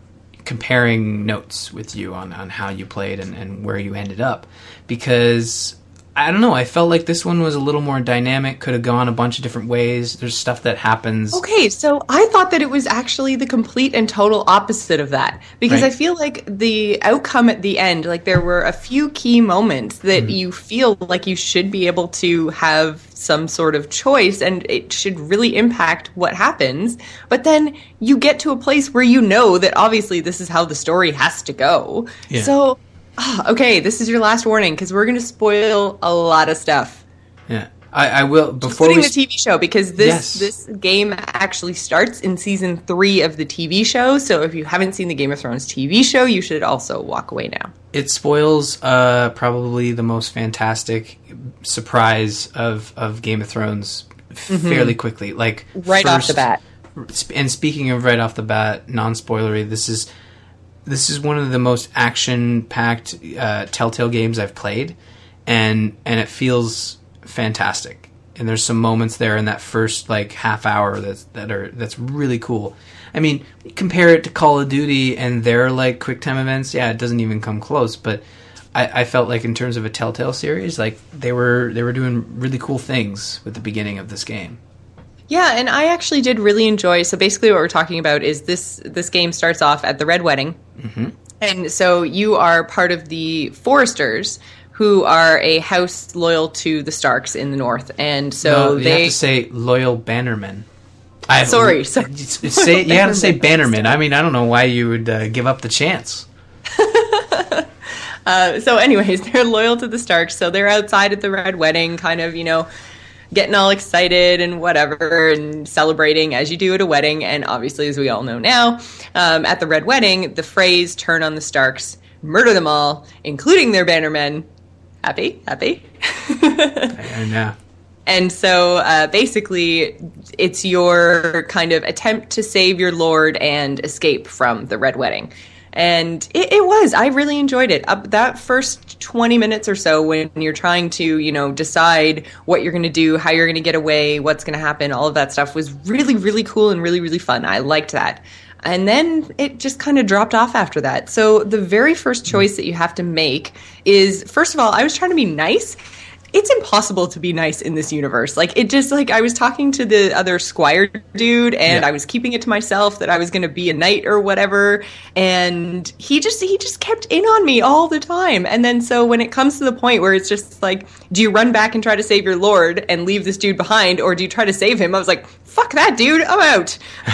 comparing notes with you on how you played and where you ended up, because I don't know. I felt like this one was a little more dynamic, could have gone a bunch of different ways. There's stuff that happens. Okay, so I thought that it was actually the complete and total opposite of that. Because Right. I feel like the outcome at the end, like there were a few key moments that you feel like you should be able to have some sort of choice and it should really impact what happens. But then you get to a place where you know that obviously this is how the story has to go. Yeah. So, okay, this is your last warning because we're going to spoil a lot of stuff. Yeah. I will, before Including we... the TV show, because this game actually starts in season 3 of the TV show. So if you haven't seen the Game of Thrones TV show, you should also walk away now. It spoils probably the most fantastic surprise of Game of Thrones fairly quickly. Like Right off the bat. And speaking of right off the bat, non-spoilery, this is one of the most action-packed Telltale games I've played, and it feels fantastic. And there's some moments there in that first like half hour that's really cool. I mean, compare it to Call of Duty and their like QuickTime events. Yeah, it doesn't even come close. But I felt like in terms of a Telltale series, like they were doing really cool things with the beginning of this game. Yeah, and I actually did really enjoy. So basically, what we're talking about is this game starts off at the Red Wedding, and so you are part of the Foresters, who are a house loyal to the Starks in the North, and so you have to say loyal Bannermen. Sorry. You got to say Bannermen. I mean, I don't know why you would give up the chance. So anyways, they're loyal to the Starks, so they're outside at the Red Wedding, kind of, getting all excited and whatever and celebrating as you do at a wedding. And obviously, as we all know now, at the Red Wedding, the Freys turn on the Starks, murder them all, including their bannermen. Happy? I know. And so basically, it's your kind of attempt to save your lord and escape from the Red Wedding. And it was. I really enjoyed it. That first 20 minutes or so when you're trying to, decide what you're going to do, how you're going to get away, what's going to happen, all of that stuff was really, really cool and really, really fun. I liked that. And then it just kind of dropped off after that. So the very first choice that you have to make is, first of all, I was trying to be nice. It's impossible to be nice in this universe. I was talking to the other squire dude and I was keeping it to myself that I was going to be a knight or whatever. And he just kept in on me all the time. And then so when it comes to the point where it's just like, do you run back and try to save your lord and leave this dude behind? Or do you try to save him? I was like, fuck that dude. I'm out.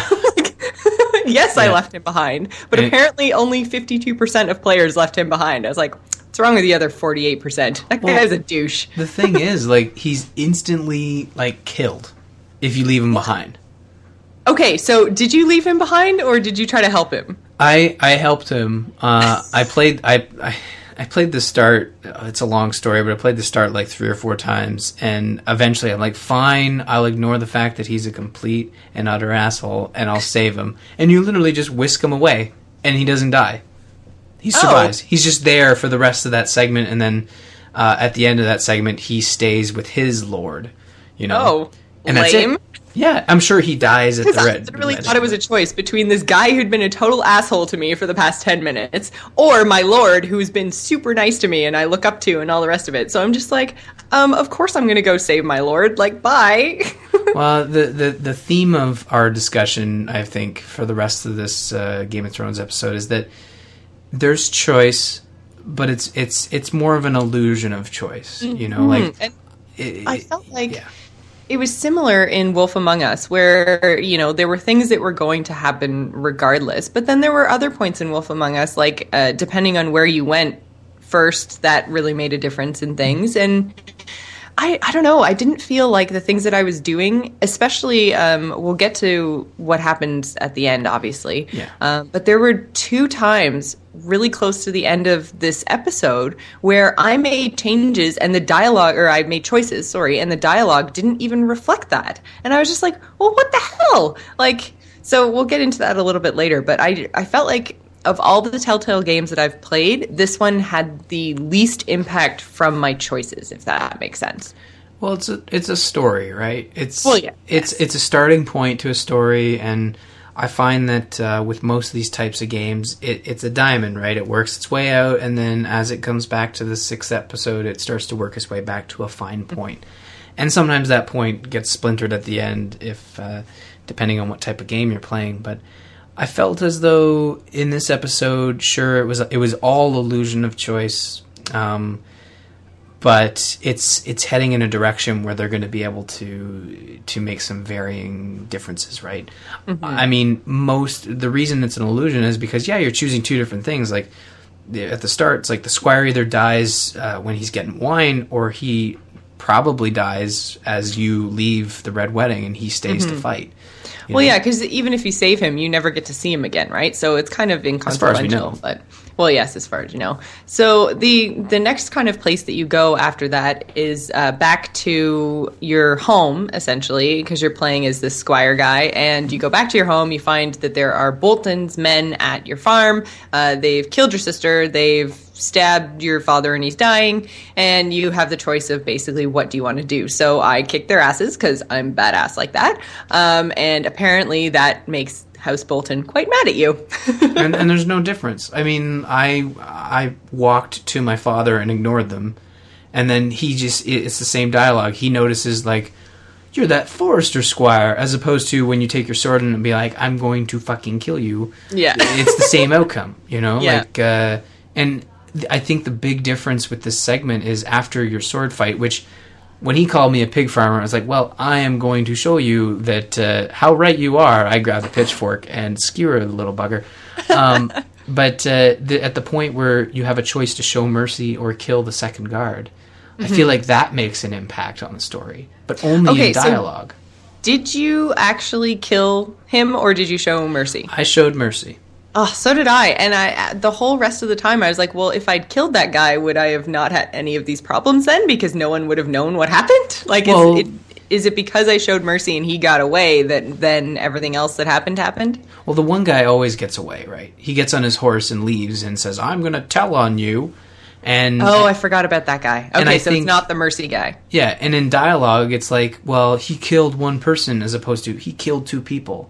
Yes, I left him behind. But apparently only 52% of players left him behind. I was like, what's wrong with the other 48%? That guy's a douche. The thing is, he's instantly, killed if you leave him behind. Okay, so did you leave him behind, or did you try to help him? I helped him. I played the start. It's a long story, but I played the start 3 or 4 times, and eventually I'm like, fine, I'll ignore the fact that he's a complete and utter asshole, and I'll save him. And you literally just whisk him away, and he doesn't die. He survives. Oh. He's just there for the rest of that segment, and then at the end of that segment, he stays with his lord. Oh, and lame. That's it. Yeah, I'm sure he dies at the Red. I really thought it was a choice between this guy who'd been a total asshole to me for the past 10 minutes, or my lord who's been super nice to me and I look up to and all the rest of it. So I'm just like, of course I'm going to go save my lord. Bye. Well, the theme of our discussion, I think, for the rest of this Game of Thrones episode is that there's choice, but it's more of an illusion of choice. I felt like it was similar in Wolf Among Us, where there were things that were going to happen regardless, but then there were other points in Wolf Among Us, depending on where you went first, that really made a difference in things. And I don't know. I didn't feel like the things that I was doing, especially, we'll get to what happens at the end, obviously. Yeah. But there were 2 times really close to the end of this episode where I made changes and I made choices, and the dialogue didn't even reflect that. And I was just like, well, what the hell? So we'll get into that a little bit later, but I felt like of all the Telltale games that I've played, this one had the least impact from my choices, if that makes sense. Well, it's a story, right? It's a starting point to a story, and I find that with most of these types of games, it's a diamond, right? It works its way out, and then as it comes back to the 6th episode, it starts to work its way back to a fine point. And sometimes that point gets splintered at the end, if depending on what type of game you're playing. But I felt as though in this episode, sure, it was all illusion of choice, but it's heading in a direction where they're going to be able to make some varying differences, right? Mm-hmm. I mean, the reason it's an illusion is because you're choosing two different things. Like at the start, it's like the squire either dies when he's getting wine, or he probably dies as you leave the Red Wedding and he stays to fight. Well, yeah, because even if you save him, you never get to see him again, right? So it's kind of inconsequential. As far as we know. But, well, yes, as far as you know. So the next kind of place that you go after that is back to your home, essentially, because you're playing as this squire guy. And you go back to your home, you find that there are Bolton's men at your farm. They've killed your sister. They've stabbed your father and he's dying, and you have the choice of basically what do you want to do. So I kicked their asses because I'm badass like that, and apparently that makes House Bolton quite mad at you. and there's no difference. I mean, I walked to my father and ignored them, and then it's the same dialogue. He notices, like, you're that Forrester squire, as opposed to when you take your sword and be like, I'm going to fucking kill you. Yeah. It's the same outcome, Yeah. Like, and I think the big difference with this segment is after your sword fight, which when he called me a pig farmer, I was like, well, I am going to show you that how right you are. I grabbed a pitchfork and skewer the little bugger. But at the point where you have a choice to show mercy or kill the second guard, I feel like that makes an impact on the story, but only in dialogue. So did you actually kill him, or did you show mercy? I showed mercy. Oh, so did I. And the whole rest of the time I was like, well, if I'd killed that guy, would I have not had any of these problems then? Because no one would have known what happened? Like, well, is it because I showed mercy and he got away that then everything else that happened? Well, the one guy always gets away, right? He gets on his horse and leaves and says, I'm going to tell on you. I forgot about that guy. Okay, so it's not the mercy guy. Yeah, and in dialogue, it's like, well, he killed one person as opposed to he killed two people.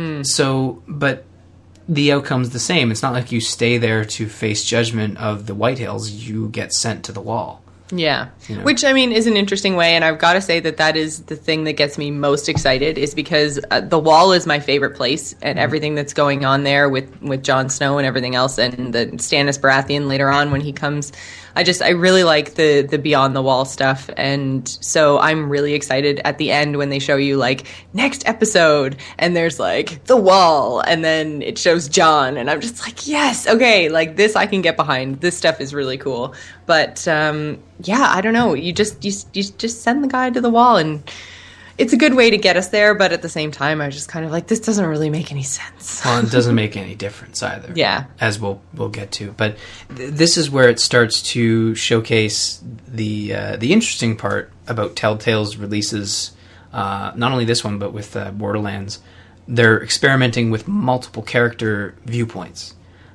So, but the outcome's the same. It's not like you stay there to face judgment of the Whitehills. You get sent to the wall. Yeah. Which, I mean, is an interesting way, and I've got to say that is the thing that gets me most excited, is because the wall is my favorite place, and everything that's going on there with Jon Snow and everything else, and the Stannis Baratheon later on when he comes. I really like the Beyond the Wall stuff, and so I'm really excited at the end when they show you, like, next episode, and there's, like, the wall, and then it shows Jon, and I'm just like, yes, okay, like, this I can get behind. This stuff is really cool. But, yeah, I don't know. You just send the guy to the wall, and it's a good way to get us there, but at the same time, I was just kind of like, this doesn't really make any sense. Well, it doesn't make any difference either. Yeah. As we'll get to. But this is where it starts to showcase the interesting part about Telltale's releases, not only this one, but with Borderlands. They're experimenting with multiple character viewpoints.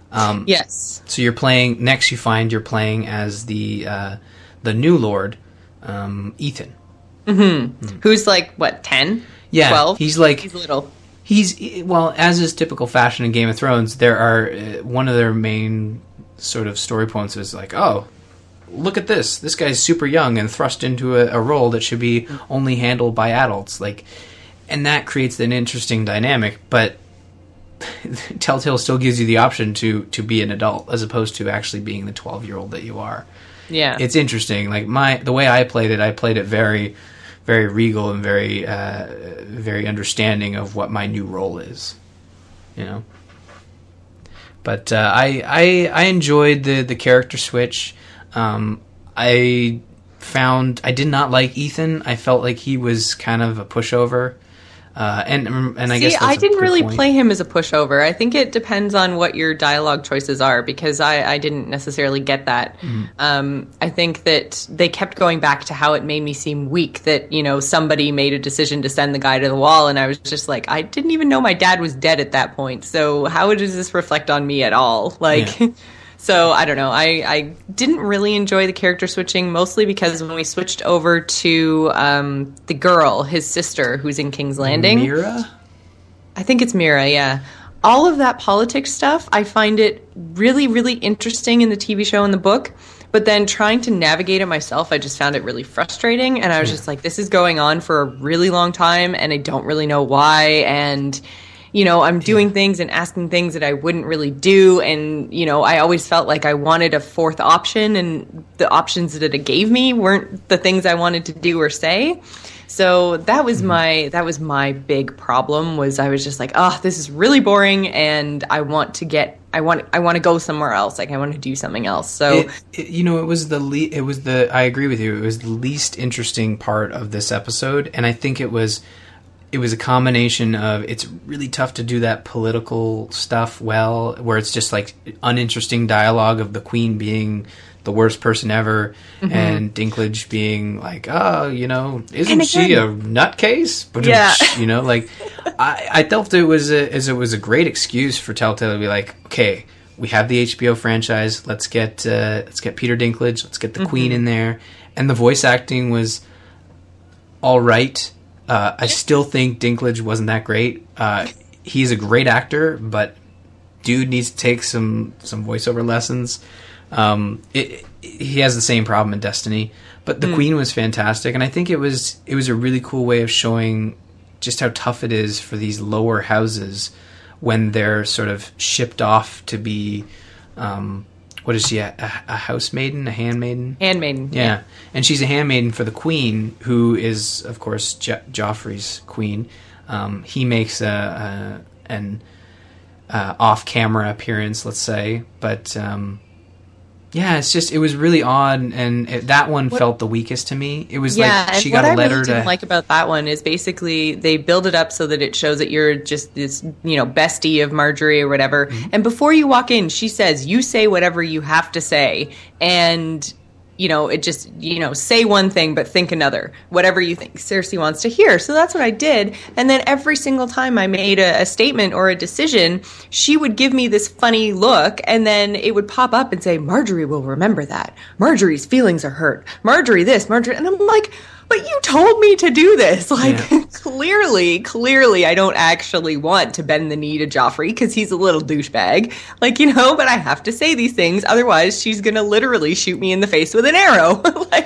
Yes. So you're playing, next you find you're playing as the new Lord, Ethan. Mm-hmm. Who's like, what, 10? Yeah. 12? He's little. Well, as is typical fashion in Game of Thrones, there are, one of their main sort of story points is like, oh, look at this. This guy's super young and thrust into a role that should be only handled by adults. Like, and that creates an interesting dynamic, but Telltale still gives you the option to be an adult as opposed to actually being the 12-year-old that you are. Yeah. It's interesting. Like the way I played it very, very regal and very, very understanding of what my new role is, But I enjoyed the character switch. I did not like Ethan. I felt like he was kind of a pushover. And I guess I didn't really play him as a pushover. I think it depends on what your dialogue choices are, because I didn't necessarily get that. Mm-hmm. I think that they kept going back to how it made me seem weak, that, somebody made a decision to send the guy to the wall, and I was just like, I didn't even know my dad was dead at that point, so how does this reflect on me at all? Like... Yeah. So, I don't know. I didn't really enjoy the character switching, mostly because when we switched over to the girl, his sister, who's in King's Landing. Mira? I think it's Mira, yeah. All of that politics stuff, I find it really, really interesting in the TV show and the book. But then trying to navigate it myself, I just found it really frustrating. And I was just like, this is going on for a really long time, and I don't really know why. And, I'm doing things and asking things that I wouldn't really do. And, I always felt like I wanted a fourth option, and the options that it gave me weren't the things I wanted to do or say. So that was my big problem. Was I was just like, oh, this is really boring, and I want to go somewhere else. Like I want to do something else. So I agree with you. It was the least interesting part of this episode, and I think it was a combination of, it's really tough to do that political stuff well, where it's just like uninteresting dialogue of the Queen being the worst person ever, and Dinklage being like, oh, isn't she a nutcase? But yeah, like I felt it was a great excuse for Telltale to be like, okay, we have the HBO franchise, let's get Peter Dinklage, let's get the Queen in there, and the voice acting was all right. I still think Dinklage wasn't that great. He's a great actor, but dude needs to take some voiceover lessons. He has the same problem in Destiny, but the Queen was fantastic, and I think it was a really cool way of showing just how tough it is for these lower houses when they're sort of shipped off to be, what is she, a housemaiden, a handmaiden? Handmaiden. Yeah, and she's a handmaiden for the Queen, who is, of course, Joffrey's queen. He makes an off-camera appearance, let's say, but yeah, it was really odd, and that one felt the weakest to me. It was like she got a letter to... what I really didn't like about that one is basically they build it up so that it shows that you're just this, bestie of Marjorie or whatever. Mm-hmm. And before you walk in, she says, you say whatever you have to say. And... it just, say one thing, but think another, whatever you think Cersei wants to hear. So that's what I did. And then every single time I made a statement or a decision, she would give me this funny look, and then it would pop up and say, Marjorie will remember that. Marjorie's feelings are hurt. Marjorie this, Marjorie. And I'm like, but you told me to do this. Like, clearly, I don't actually want to bend the knee to Joffrey because he's a little douchebag. Like, but I have to say these things. Otherwise, she's going to literally shoot me in the face with an arrow.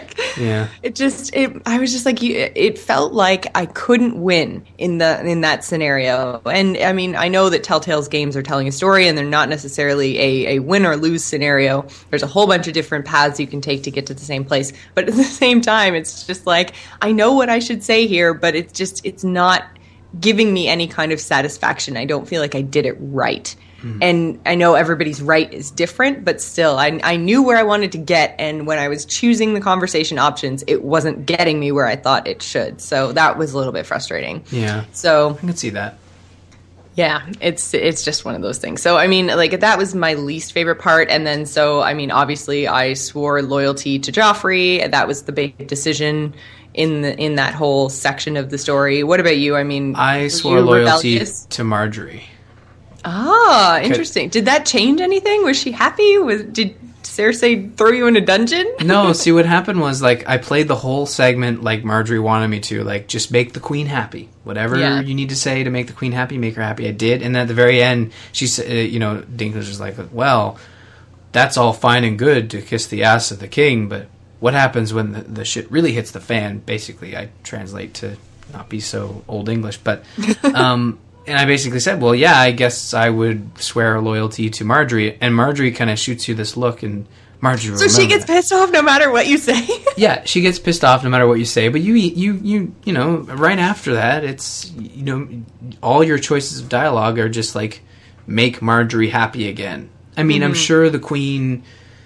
I was just like, it felt like I couldn't win in that scenario. And I mean, I know that Telltale's games are telling a story and they're not necessarily a win or lose scenario. There's a whole bunch of different paths you can take to get to the same place. But at the same time, it's just like, I know what I should say here, but it's not giving me any kind of satisfaction. I don't feel like I did it right. And I know everybody's right is different, but still, I knew where I wanted to get, and when I was choosing the conversation options, it wasn't getting me where I thought it should. So that was a little bit frustrating. Yeah. So I can see that. Yeah, it's just one of those things. So, I mean, like, that was my least favorite part. And then, so, I mean, obviously, I swore loyalty to Joffrey. That was the big decision in that whole section of the story. What about you? I mean, I swore loyalty to Marjorie. Ah, interesting. Did that change anything? Was she happy? Did Cersei throw you in a dungeon? No, see, what happened was, like, I played the whole segment like Marjorie wanted me to. Like, just make the Queen happy. Whatever you need to say to make the Queen happy, make her happy. I did. And then at the very end, she said, Dinklage was like, well, that's all fine and good to kiss the ass of the king, but what happens when the shit really hits the fan? Basically, I translate to not be so old English, but... And I basically said, well, yeah, I guess I would swear loyalty to Marjorie. And Marjorie kind of shoots you this look, and Marjorie So she gets pissed off no matter what you say? Yeah, she gets pissed off no matter what you say. But you right after that, it's, all your choices of dialogue are just like, make Marjorie happy again. I mean, I'm sure the Queen,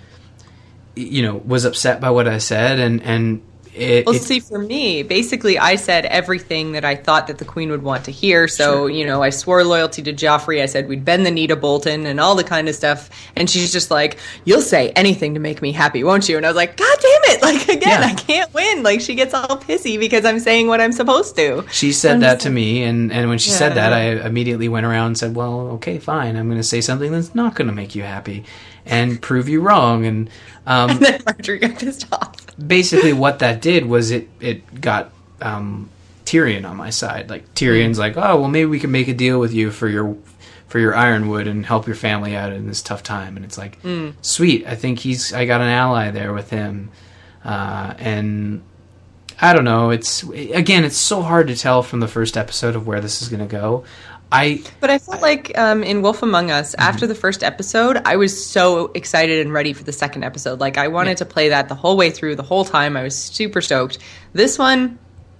was upset by what I said, and see, for me, basically, I said everything that I thought that the Queen would want to hear. So, I swore loyalty to Joffrey. I said we'd bend the knee to Bolton and all the kind of stuff. And she's just like, you'll say anything to make me happy, won't you? And I was like, God damn it. Like, again, I can't win. Like, she gets all pissy because I'm saying what I'm supposed to. She said that to me. And when she said that, I immediately went around and said, well, okay, fine. I'm going to say something that's not going to make you happy and prove you wrong. And then Marjorie got pissed off. Basically, what that did was it got Tyrion on my side. Like Tyrion's like, oh well, maybe we can make a deal with you for your ironwood and help your family out in this tough time. And it's like, sweet. I think I got an ally there with him. And I don't know. It's so hard to tell from the first episode of where this is going to go. But I felt like in Wolf Among Us, after the first episode, I was so excited and ready for the second episode. Like, I wanted to play that the whole way through, the whole time. I was super stoked. This one,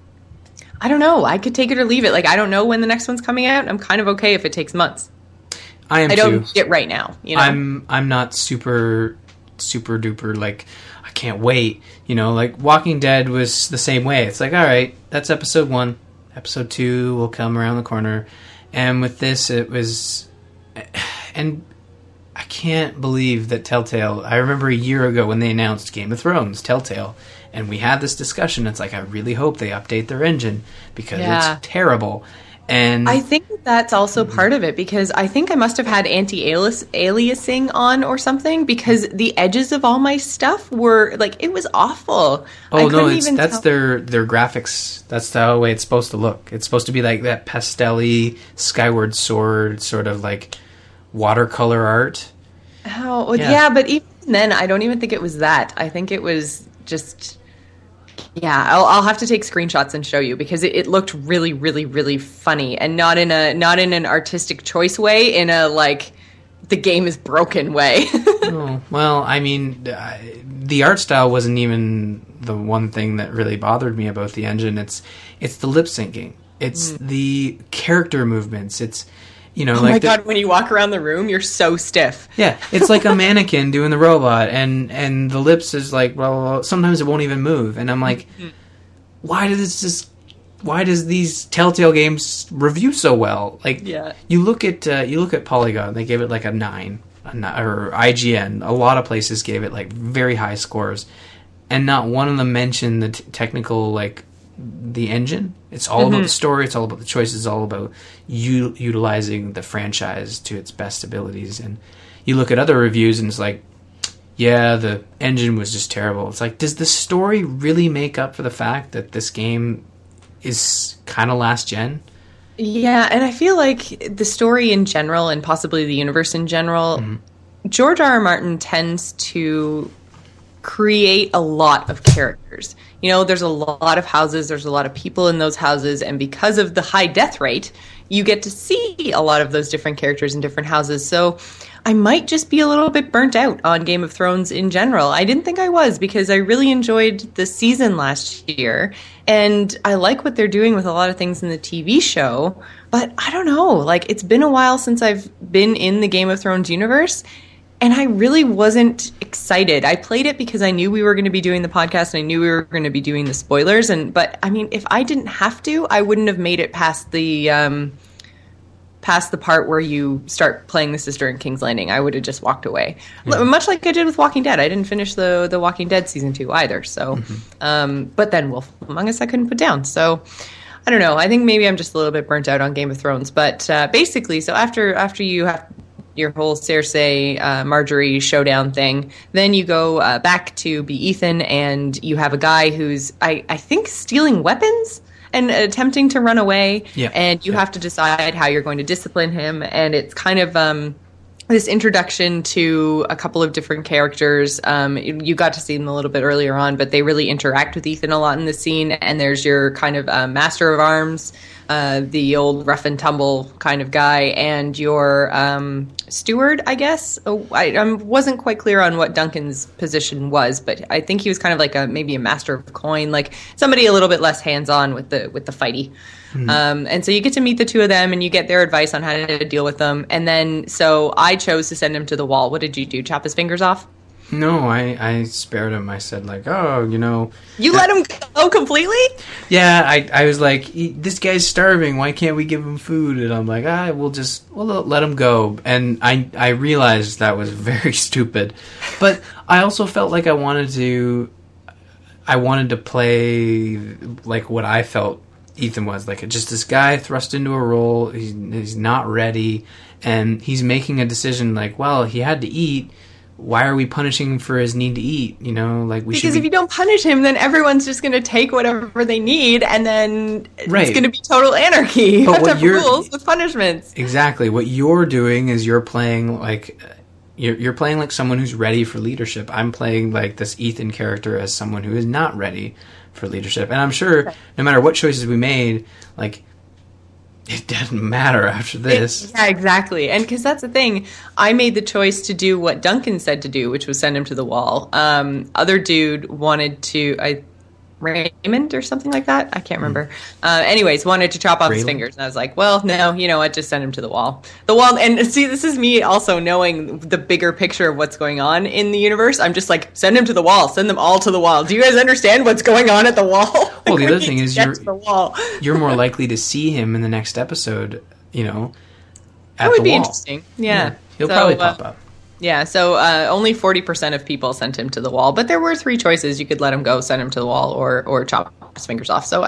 I don't know. I could take it or leave it. Like, I don't know when the next one's coming out. I'm kind of okay if it takes months. I don't get right now. You know? I'm not super duper like I can't wait. You know, like Walking Dead was the same way. It's like, all right, that's episode 1. Episode 2 will come around the corner. And with this, it was... And I can't believe that Telltale... I remember a year ago when they announced Game of Thrones, Telltale, and we had this discussion. It's like, I really hope they update their engine because it's terrible. And I think that's also part of it, because I think I must have had anti-aliasing on or something, because the edges of all my stuff were like, it was awful. Oh no, that's their graphics. That's the way it's supposed to look. It's supposed to be like that pastel-y Skyward Sword sort of like watercolor art. Oh yeah, but even then, I don't even think it was that. I think it was just. Yeah, I'll have to take screenshots and show you, because it looked really, really, really funny, and not in an artistic choice way, in a like the game is broken way. Oh, well, I mean, the art style wasn't even the one thing that really bothered me about the engine. It's the lip syncing. It's the character movements. It's oh my god, when you walk around the room, you're so stiff. Yeah, it's like a mannequin doing the robot, and the lips is like, well, sometimes it won't even move. And I'm like, why does these Telltale games review so well? Like, you look at Polygon, they gave it like a 9, or IGN. A lot of places gave it like very high scores, and not one of them mentioned the technical like. The engine. It's all about the story. It's all about the choices. It's all about utilizing the franchise to its best abilities. And you look at other reviews and it's like, yeah, the engine was just terrible. It's like, does the story really make up for the fact that this game is kind of last gen? Yeah, and I feel like the story in general, and possibly the universe in general, George R.R. Martin tends to create a lot of characters. You know, there's a lot of houses, there's a lot of people in those houses, and because of the high death rate, you get to see a lot of those different characters in different houses. So I might just be a little bit burnt out on Game of Thrones in general. I didn't think I was, because I really enjoyed the season last year, and I like what they're doing with a lot of things in the TV show, but I don't know, like, it's been a while since I've been in the Game of Thrones universe, and I really wasn't excited. I played it because I knew we were going to be doing the podcast, and I knew we were going to be doing the spoilers. But I mean, if I didn't have to, I wouldn't have made it past the part where you start playing the sister in King's Landing. I would have just walked away, much like I did with Walking Dead. I didn't finish the Walking Dead season 2 either. So, but then Wolf Among Us I couldn't put down. So. I don't know. I think maybe I'm just a little bit burnt out on Game of Thrones. But basically, so after you have your whole Cersei, Marjorie showdown thing, then you go back to be Ethan, and you have a guy who's, I think, stealing weapons and attempting to run away. Yeah. And you have to decide how you're going to discipline him. And it's kind of this introduction to a couple of different characters. You got to see them a little bit earlier on, but they really interact with Ethan a lot in the scene. And there's your kind of master of arms, the old rough and tumble kind of guy, and your steward, I guess. I wasn't quite clear on what Duncan's position was, but I think he was kind of like maybe a master of coin, like somebody a little bit less hands-on with the fighty. And so you get to meet the two of them, and you get their advice on how to deal with them. And then, so I chose to send him to the wall. What did you do? Chop his fingers off? No, I spared him. I said, like, oh, you know... You let him go completely? Yeah, I was like, this guy's starving. Why can't we give him food? And I'm like, we'll let him go. And I realized that was very stupid. But I also felt like I wanted to play, like, what I felt Ethan was, like, just this guy thrust into a role. He's not ready, and he's making a decision like, well, he had to eat, why are we punishing him for his need to eat? You know, like we should. Because if you don't punish him, then everyone's just going to take whatever they need, and then it's going to be total anarchy. You have to have rules with punishments. Exactly. What you're doing is you're playing like you're playing like someone who's ready for leadership. I'm playing like this Ethan character as someone who is not ready for leadership, and I'm sure no matter what choices we made, like. It doesn't matter after this. Yeah, exactly. And because that's the thing, I made the choice to do what Duncan said to do, which was send him to the wall. Other dude wanted to, Raymond or something like that. I can't remember. Anyways, wanted to chop off his fingers. And I was like, well, no, you know what? Just send him to the wall. The wall. And see, this is me also knowing the bigger picture of what's going on in the universe. I'm just like, send him to the wall. Send them all to the wall. Do you guys understand what's going on at the wall? Well, the other thing is you're more likely to see him in the next episode, you know, at the wall. That would be interesting. Yeah. He'll probably pop up. Yeah, so only 40% of people sent him to the wall, but there were 3 choices. You could let him go, send him to the wall, or chop his fingers off. So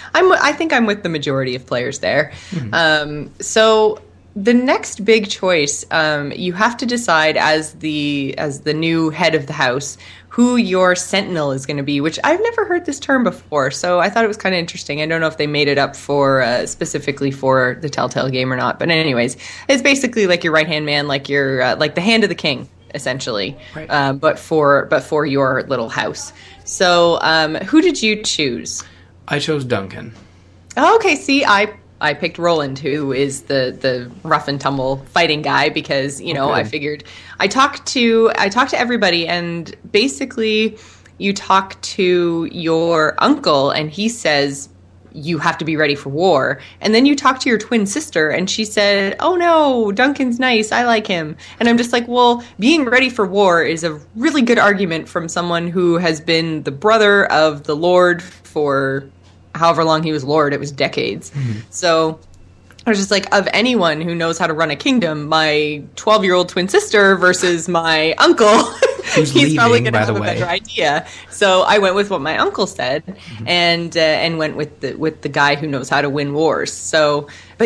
I think I'm with the majority of players there. Mm-hmm. So the next big choice, you have to decide as the new head of the house who your sentinel is going to be, which I've never heard this term before, so I thought it was kind of interesting. I don't know if they made it up for specifically for the Telltale game or not, but anyways, it's basically like your right-hand man, like your like the hand of the king, essentially, right. but for your little house. So who did you choose? I chose Duncan. Oh, okay, see, I picked Roland, who is the rough and tumble fighting guy, because, you know, I figured I talked to everybody, and basically you talk to your uncle and he says you have to be ready for war. And then you talk to your twin sister and she said, oh no, Duncan's nice, I like him. And I'm just like, well, being ready for war is a really good argument from someone who has been the brother of the Lord for however long he was Lord. It was decades. Mm-hmm. So I was just like, of anyone who knows how to run a kingdom, my 12-year-old twin sister versus my uncle, he's probably going to have a better idea. So I went with what my uncle said, mm-hmm. and went with the guy who knows how to win wars. So, but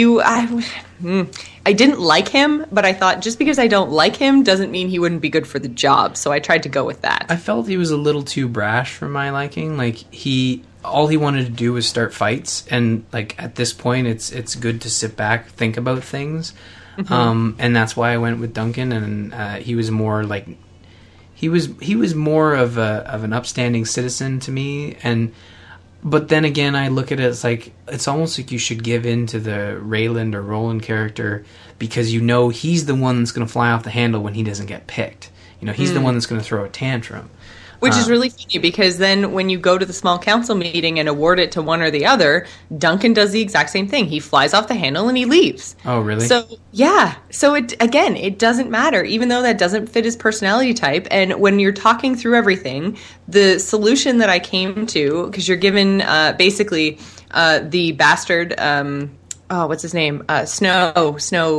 I didn't like him, but I thought just because I don't like him doesn't mean he wouldn't be good for the job. So I tried to go with that. I felt he was a little too brash for my liking. Like all he wanted to do was start fights, and like at this point it's good to sit back, think about things. Mm-hmm. And that's why I went with Duncan, and he was more like he was more of an upstanding citizen to me. But then again, I look at it as like it's almost like you should give in to the Rayland or Roland character, because you know he's the one that's going to fly off the handle when he doesn't get picked. You know, he's the one that's going to throw a tantrum. Which is really funny, because then when you go to the small council meeting and award it to one or the other, Duncan does the exact same thing. He flies off the handle and he leaves. Oh, really? So, yeah. So, it doesn't matter, even though that doesn't fit his personality type. And when you're talking through everything, the solution that I came to, because you're given basically the bastard, what's his name? Snow.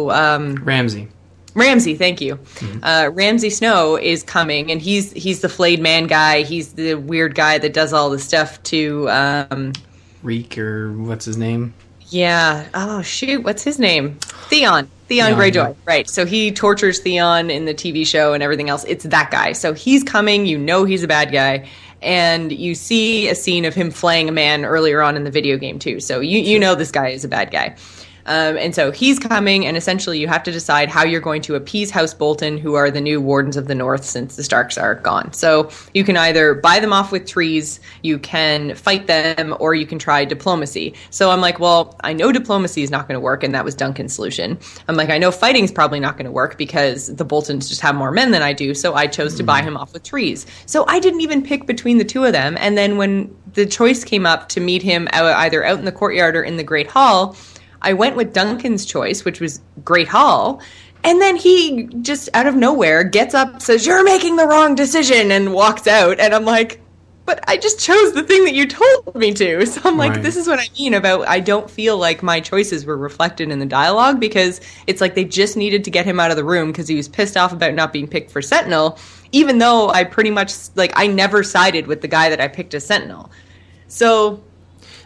Ramsay, thank you. Mm-hmm. Ramsay Snow is coming, and he's the flayed man guy. He's the weird guy that does all the stuff to Reek, or what's his name? Yeah. Oh shoot, what's his name? Theon Greyjoy. Yeah. Right. So he tortures Theon in the TV show and everything else. It's that guy. So he's coming. You know he's a bad guy. And you see a scene of him flaying a man earlier on in the video game too. So you know this guy is a bad guy. And so he's coming, and essentially you have to decide how you're going to appease House Bolton, who are the new Wardens of the North since the Starks are gone. So you can either buy them off with trees, you can fight them, or you can try diplomacy. So I'm like, well, I know diplomacy is not going to work, and that was Duncan's solution. I'm like, I know fighting's probably not going to work because the Boltons just have more men than I do, so I chose to buy him off with trees. So I didn't even pick between the two of them, and then when the choice came up to meet him either out in the courtyard or in the Great Hall, I went with Duncan's choice, which was Great Hall, and then he just out of nowhere gets up, says, "You're making the wrong decision," and walks out. And I'm like, but I just chose the thing that you told me to. So I'm like, This is what I mean about I don't feel like my choices were reflected in the dialogue, because it's like they just needed to get him out of the room because he was pissed off about not being picked for Sentinel, even though I pretty much, like, I never sided with the guy that I picked as Sentinel. So...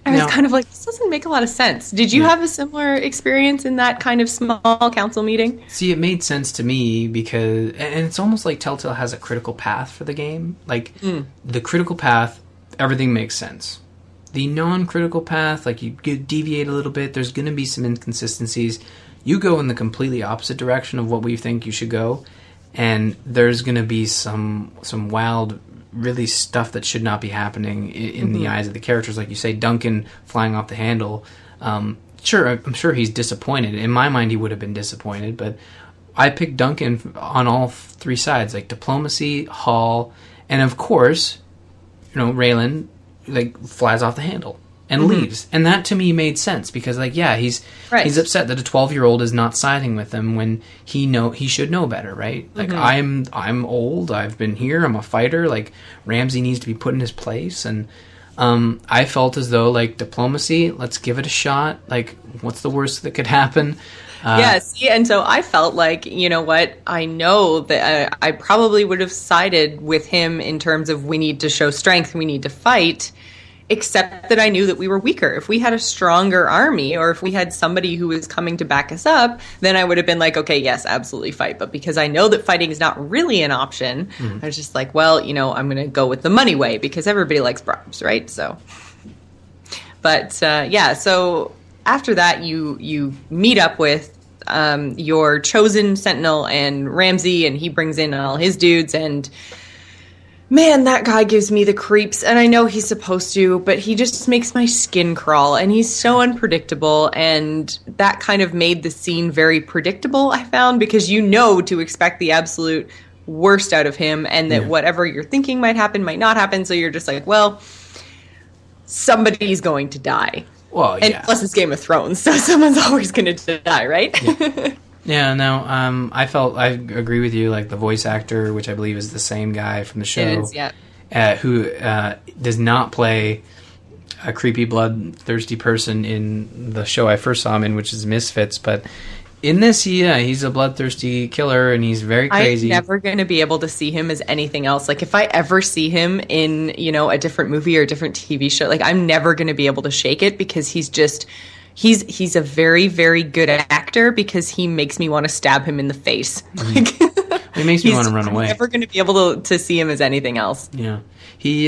I was kind of like, this doesn't make a lot of sense. Did you have a similar experience in that kind of small council meeting? See, it made sense to me because, and it's almost like Telltale has a critical path for the game. Like, the critical path, everything makes sense. The non-critical path, like, you deviate a little bit, there's going to be some inconsistencies. You go in the completely opposite direction of what we think you should go, and there's going to be some wild, really stuff that should not be happening in the eyes of the characters. Like you say, Duncan flying off the handle. Sure, I'm sure he's disappointed. In my mind, he would have been disappointed, but I picked Duncan on all three sides, like diplomacy, Hall, and of course, Raylan, like, flies off the handle and leaves. And that to me made sense because, like, yeah, he's upset that a 12-year-old is not siding with him when he should know better, right? Like, I'm old, I've been here, I'm a fighter, like, Ramsay needs to be put in his place. And I felt as though, like, diplomacy, let's give it a shot. Like, what's the worst that could happen? And so I felt like, you know what, I know that I probably would have sided with him in terms of we need to show strength, we need to fight, except that I knew that we were weaker. If we had a stronger army, or if we had somebody who was coming to back us up, then I would have been like, okay, yes, absolutely fight. But because I know that fighting is not really an option, I was just like, well, I'm going to go with the money way because everybody likes bribes, right? So, but so after that, you meet up with your chosen sentinel and Ramsay, and he brings in all his dudes, and man, that guy gives me the creeps, and I know he's supposed to, but he just makes my skin crawl, and he's so unpredictable, and that kind of made the scene very predictable, I found, because to expect the absolute worst out of him, and that whatever you're thinking might happen might not happen, so you're just like, well, somebody's going to die. Well, and plus it's Game of Thrones, so someone's always going to die, right? I agree with you. Like, the voice actor, which I believe is the same guy from the show, it is, who does not play a creepy, bloodthirsty person in the show I first saw him in, which is Misfits. But in this, he's a bloodthirsty killer, and he's very crazy. I'm never going to be able to see him as anything else. Like, if I ever see him in, a different movie or a different TV show, like, I'm never going to be able to shake it because he's just... He's a very, very good actor because he makes me want to stab him in the face. Like, it makes me want to run away. I'm never going to be able to see him as anything else. Yeah. He,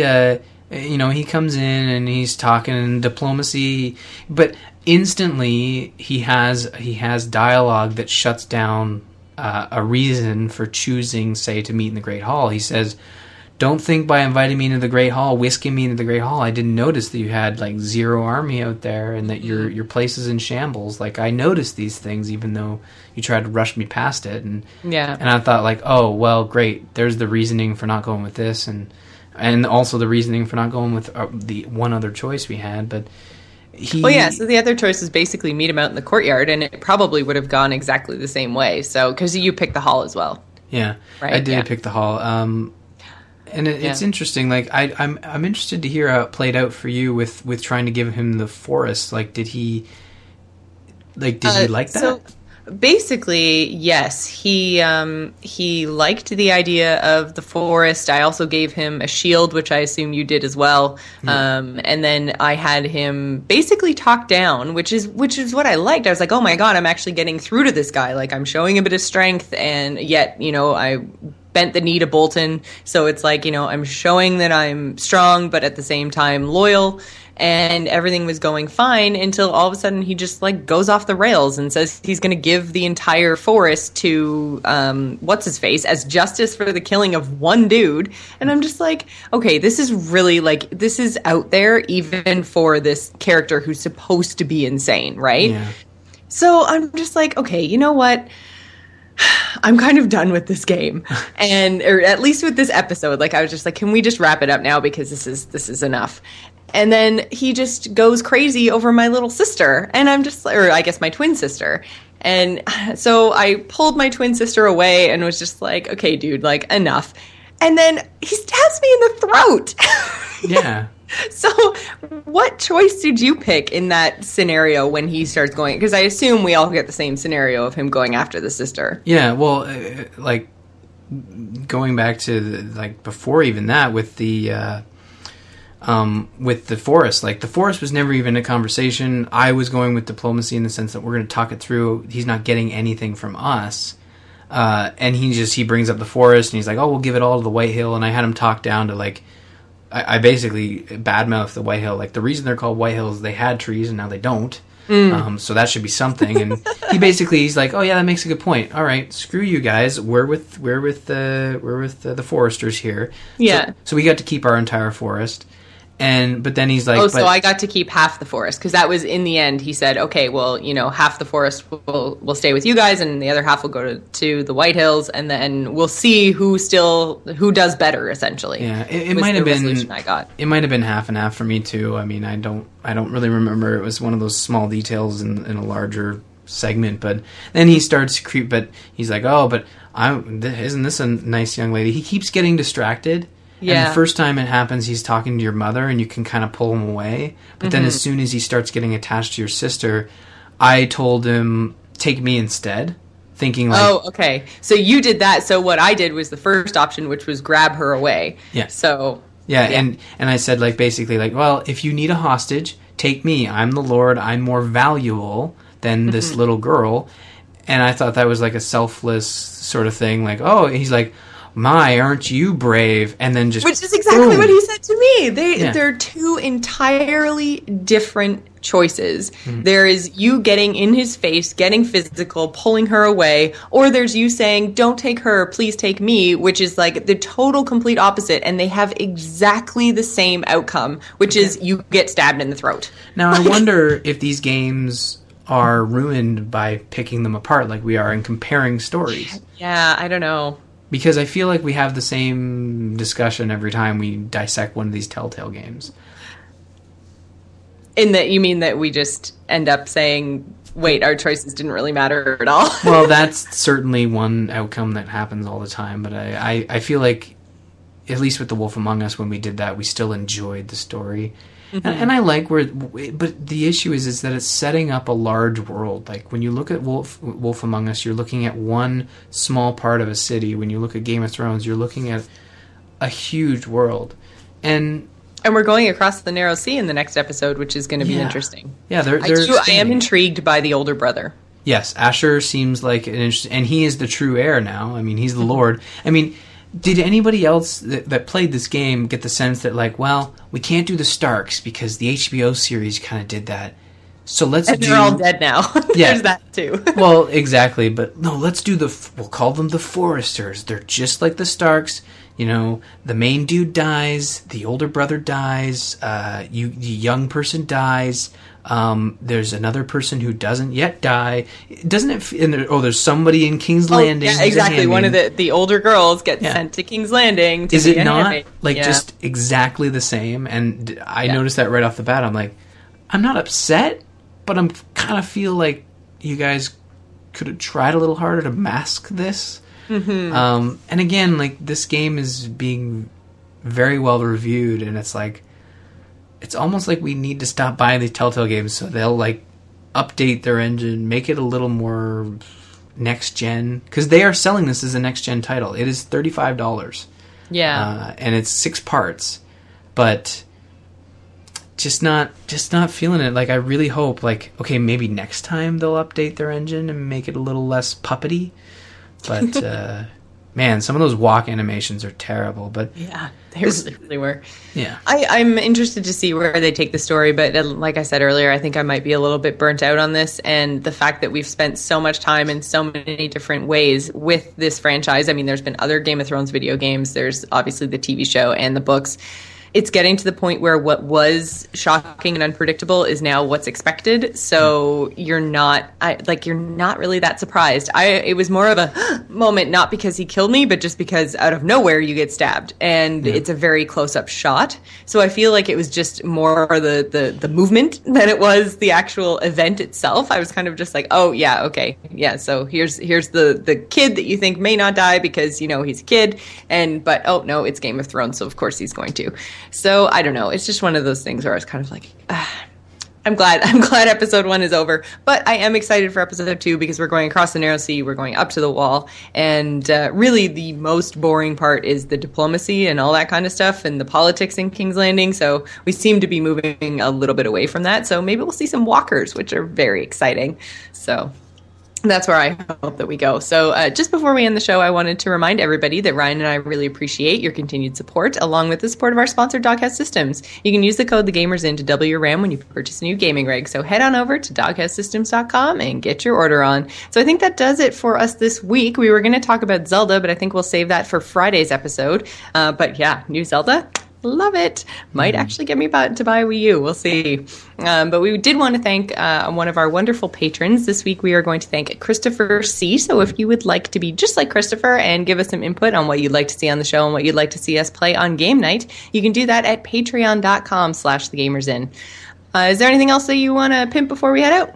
he comes in and he's talking diplomacy, but instantly he has dialogue that shuts down a reason for choosing, say, to meet in the Great Hall. He says, don't think by inviting me into the Great Hall, whisking me into the Great Hall, I didn't notice that you had, like, zero army out there and that your place is in shambles. Like, I noticed these things even though you tried to rush me past it. And I thought, like, oh, well, great. There's the reasoning for not going with this and also the reasoning for not going with the one other choice we had. But so the other choice is basically meet him out in the courtyard, and it probably would have gone exactly the same way. So, because you picked the hall as well. Yeah, right? I did pick the hall. And it's interesting. Like, I'm interested to hear how it played out for you with trying to give him the forest. Like, did he like that? So basically, yes, he liked the idea of the forest. I also gave him a shield, which I assume you did as well. And then I had him basically talk down, which is what I liked. I was like, oh my god, I'm actually getting through to this guy. Like, I'm showing a bit of strength, and yet I bent the knee to Bolton, so it's like, I'm showing that I'm strong, but at the same time loyal, and everything was going fine until all of a sudden he just, like, goes off the rails and says he's going to give the entire forest to what's-his-face as justice for the killing of one dude, and I'm just like, okay, this is really, like, this is out there even for this character who's supposed to be insane, right? Yeah. So I'm just like, okay, you know what? I'm kind of done with this game, or at least with this episode. Like, I was just like, can we just wrap it up now because this is enough? And then he just goes crazy over my little sister, and I'm just, or I guess my twin sister. And so I pulled my twin sister away and was just like, okay, dude, like, enough. And then he stabs me in the throat. Yeah. So what choice did you pick in that scenario when he starts going? Because I assume we all get the same scenario of him going after the sister. Yeah, well, like, going back to, like, before even that with the with the forest. Like, the forest was never even a conversation. I was going with diplomacy in the sense that we're going to talk it through. He's not getting anything from us. And he brings up the forest, and he's like, oh, we'll give it all to the White Hill. And I had him talk down to, like, I basically badmouth the White Hill. Like, the reason they're called White Hills, they had trees, and now they don't. So that should be something. And he's like, oh yeah, that makes a good point. All right, screw you guys. We're with the foresters here. Yeah. So we got to keep our entire forest. But then he's like, so I got to keep half the forest, because that was, in the end, he said, okay, well, half the forest will stay with you guys, and the other half will go to the White Hills, and then we'll see who does better, essentially. Yeah, it might have been. I got. It might have been half and half for me too. I mean, I don't really remember. It was one of those small details in a larger segment. But then he starts to creep. But he's like, oh, but isn't this a nice young lady? He keeps getting distracted. Yeah. And the first time it happens, he's talking to your mother, and you can kind of pull him away. But then as soon as he starts getting attached to your sister, I told him, take me instead, thinking like... Oh, okay. So you did that. So what I did was the first option, which was grab her away. Yeah. So... Yeah, and I said, like, basically, like, well, if you need a hostage, take me. I'm the Lord. I'm more valuable than this little girl. And I thought that was, like, a selfless sort of thing. Like, oh, he's like... My, aren't you brave? And then just... Which is exactly boom. What he said to me. They're two entirely different choices. There is you getting in his face, getting physical, pulling her away, or there's you saying, don't take her, please take me, which is like the total complete opposite, and they have exactly the same outcome, which is you get stabbed in the throat. Now, I wonder if these games are ruined by picking them apart like we are and comparing stories. Yeah, I don't know. Because I feel like we have the same discussion every time we dissect one of these Telltale games. In that you mean that we just end up saying, wait, our choices didn't really matter at all? Well, that's certainly one outcome that happens all the time. But I feel like, at least with The Wolf Among Us, when we did that, we still enjoyed the story. And I like but the issue is that it's setting up a large world. Like, when you look at Wolf Among Us, you're looking at one small part of a city. When you look at Game of Thrones, you're looking at a huge world. And we're going across the Narrow Sea in the next episode, which is going to be interesting. Yeah, I am intrigued by the older brother. Yes, Asher seems like an interesting... And he is the true heir now. I mean, he's the Lord. I mean... Did anybody else that played this game get the sense that, like, well, we can't do the Starks because the HBO series kind of did that, so let's and they're all dead now. Yeah. There's that too. Well, exactly, but no, let's do we'll call them the Foresters. They're just like the Starks. The main dude dies, the older brother dies, the young person dies. There's another person who doesn't yet die. Doesn't it? There's somebody in King's Landing. Yeah, exactly. One of the older girls gets sent to King's Landing. Is it not just exactly the same? And I noticed that right off the bat. I'm like, I'm not upset, but I'm kind of feel like you guys could have tried a little harder to mask this. And again, like, this game is being very well reviewed, and it's like, it's almost like we need to stop buying these Telltale games so they'll, like, update their engine, make it a little more next gen, because they are selling this as a next gen title. It is $35. Yeah, and it's 6 parts, but just not feeling it. Like, I really hope, like, okay, maybe next time they'll update their engine and make it a little less puppety. But man, some of those walk animations are terrible. But yeah, they really were. Yeah, I'm interested to see where they take the story. But like I said earlier, I think I might be a little bit burnt out on this, and the fact that we've spent so much time in so many different ways with this franchise. I mean, there's been other Game of Thrones video games. There's obviously the TV show and the books. It's getting to the point where what was shocking and unpredictable is now what's expected. So you're not really that surprised. It was more of a moment, not because he killed me, but just because out of nowhere you get stabbed, and it's a very close-up shot. So I feel like it was just more the movement than it was the actual event itself. I was kind of just like, oh yeah, okay, yeah. So here's the kid that you think may not die because he's a kid, but oh no, it's Game of Thrones, so of course he's going to. So I don't know. It's just one of those things where I was kind of like, I'm glad episode 1 is over, but I am excited for episode 2 because we're going across the Narrow Sea, we're going up to the Wall, and really the most boring part is the diplomacy and all that kind of stuff and the politics in King's Landing, so we seem to be moving a little bit away from that, so maybe we'll see some walkers, which are very exciting. So that's where I hope that we go. So just before we end the show, I wanted to remind everybody that Ryan and I really appreciate your continued support, along with the support of our sponsor, Doghouse Systems. You can use the code TheGamersIn to double your RAM when you purchase a new gaming rig. So head on over to doghousesystems.com and get your order on. So I think that does it for us this week. We were going to talk about Zelda, but I think we'll save that for Friday's episode. But yeah, new Zelda. Love it. Might actually get me to buy a Wii U. We'll see. But we did want to thank one of our wonderful patrons. This week we are going to thank Christopher C. So if you would like to be just like Christopher and give us some input on what you'd like to see on the show and what you'd like to see us play on game night, you can do that at patreon.com/thegamersin. Is there anything else that you want to pimp before we head out?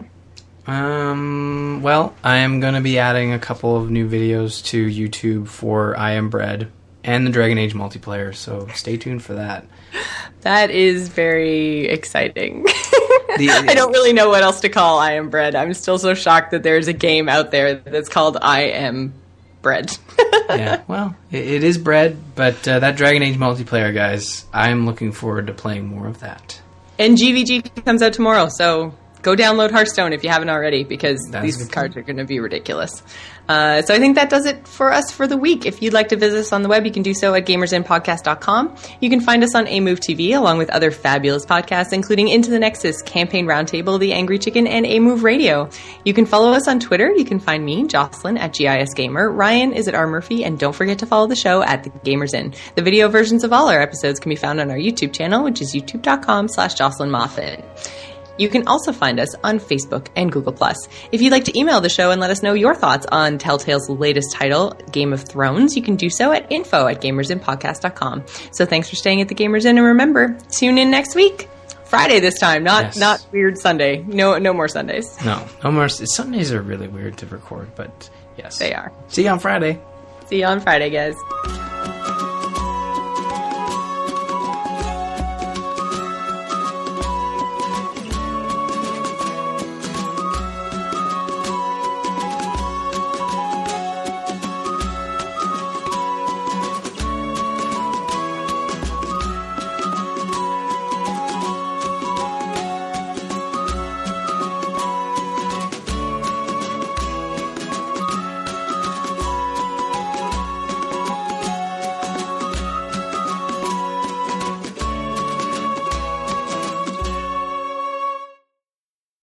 Well, I am going to be adding a couple of new videos to YouTube for I Am Bread and the Dragon Age multiplayer, so stay tuned for that. That is very exciting. I don't really know what else to call I Am Bread. I'm still so shocked that there's a game out there that's called I Am Bread. Yeah, well, it is bread, but that Dragon Age multiplayer, guys, I'm looking forward to playing more of that. And GVG comes out tomorrow, so go download Hearthstone if you haven't already, because these cards are going to be ridiculous. So I think that does it for us for the week. If you'd like to visit us on the web, you can do so at gamersinpodcast.com. You can find us on A-Move TV, along with other fabulous podcasts, including Into the Nexus, Campaign Roundtable, The Angry Chicken, and A-Move Radio. You can follow us on Twitter. You can find me, Jocelyn, at GISGamer. Ryan is at R. Murphy, and don't forget to follow the show at The Gamers Inn. The video versions of all our episodes can be found on our YouTube channel, which is youtube.com/Jocelyn Moffat. You can also find us on Facebook and Google+. If you'd like to email the show and let us know your thoughts on Telltale's latest title, Game of Thrones, you can do so at info@gamersinpodcast.com. So thanks for staying at the Gamers Inn, and remember, tune in next week. Friday this time, not weird Sunday. No more Sundays. No more. Sundays are really weird to record, but yes. They are. See you on Friday. See you on Friday, guys.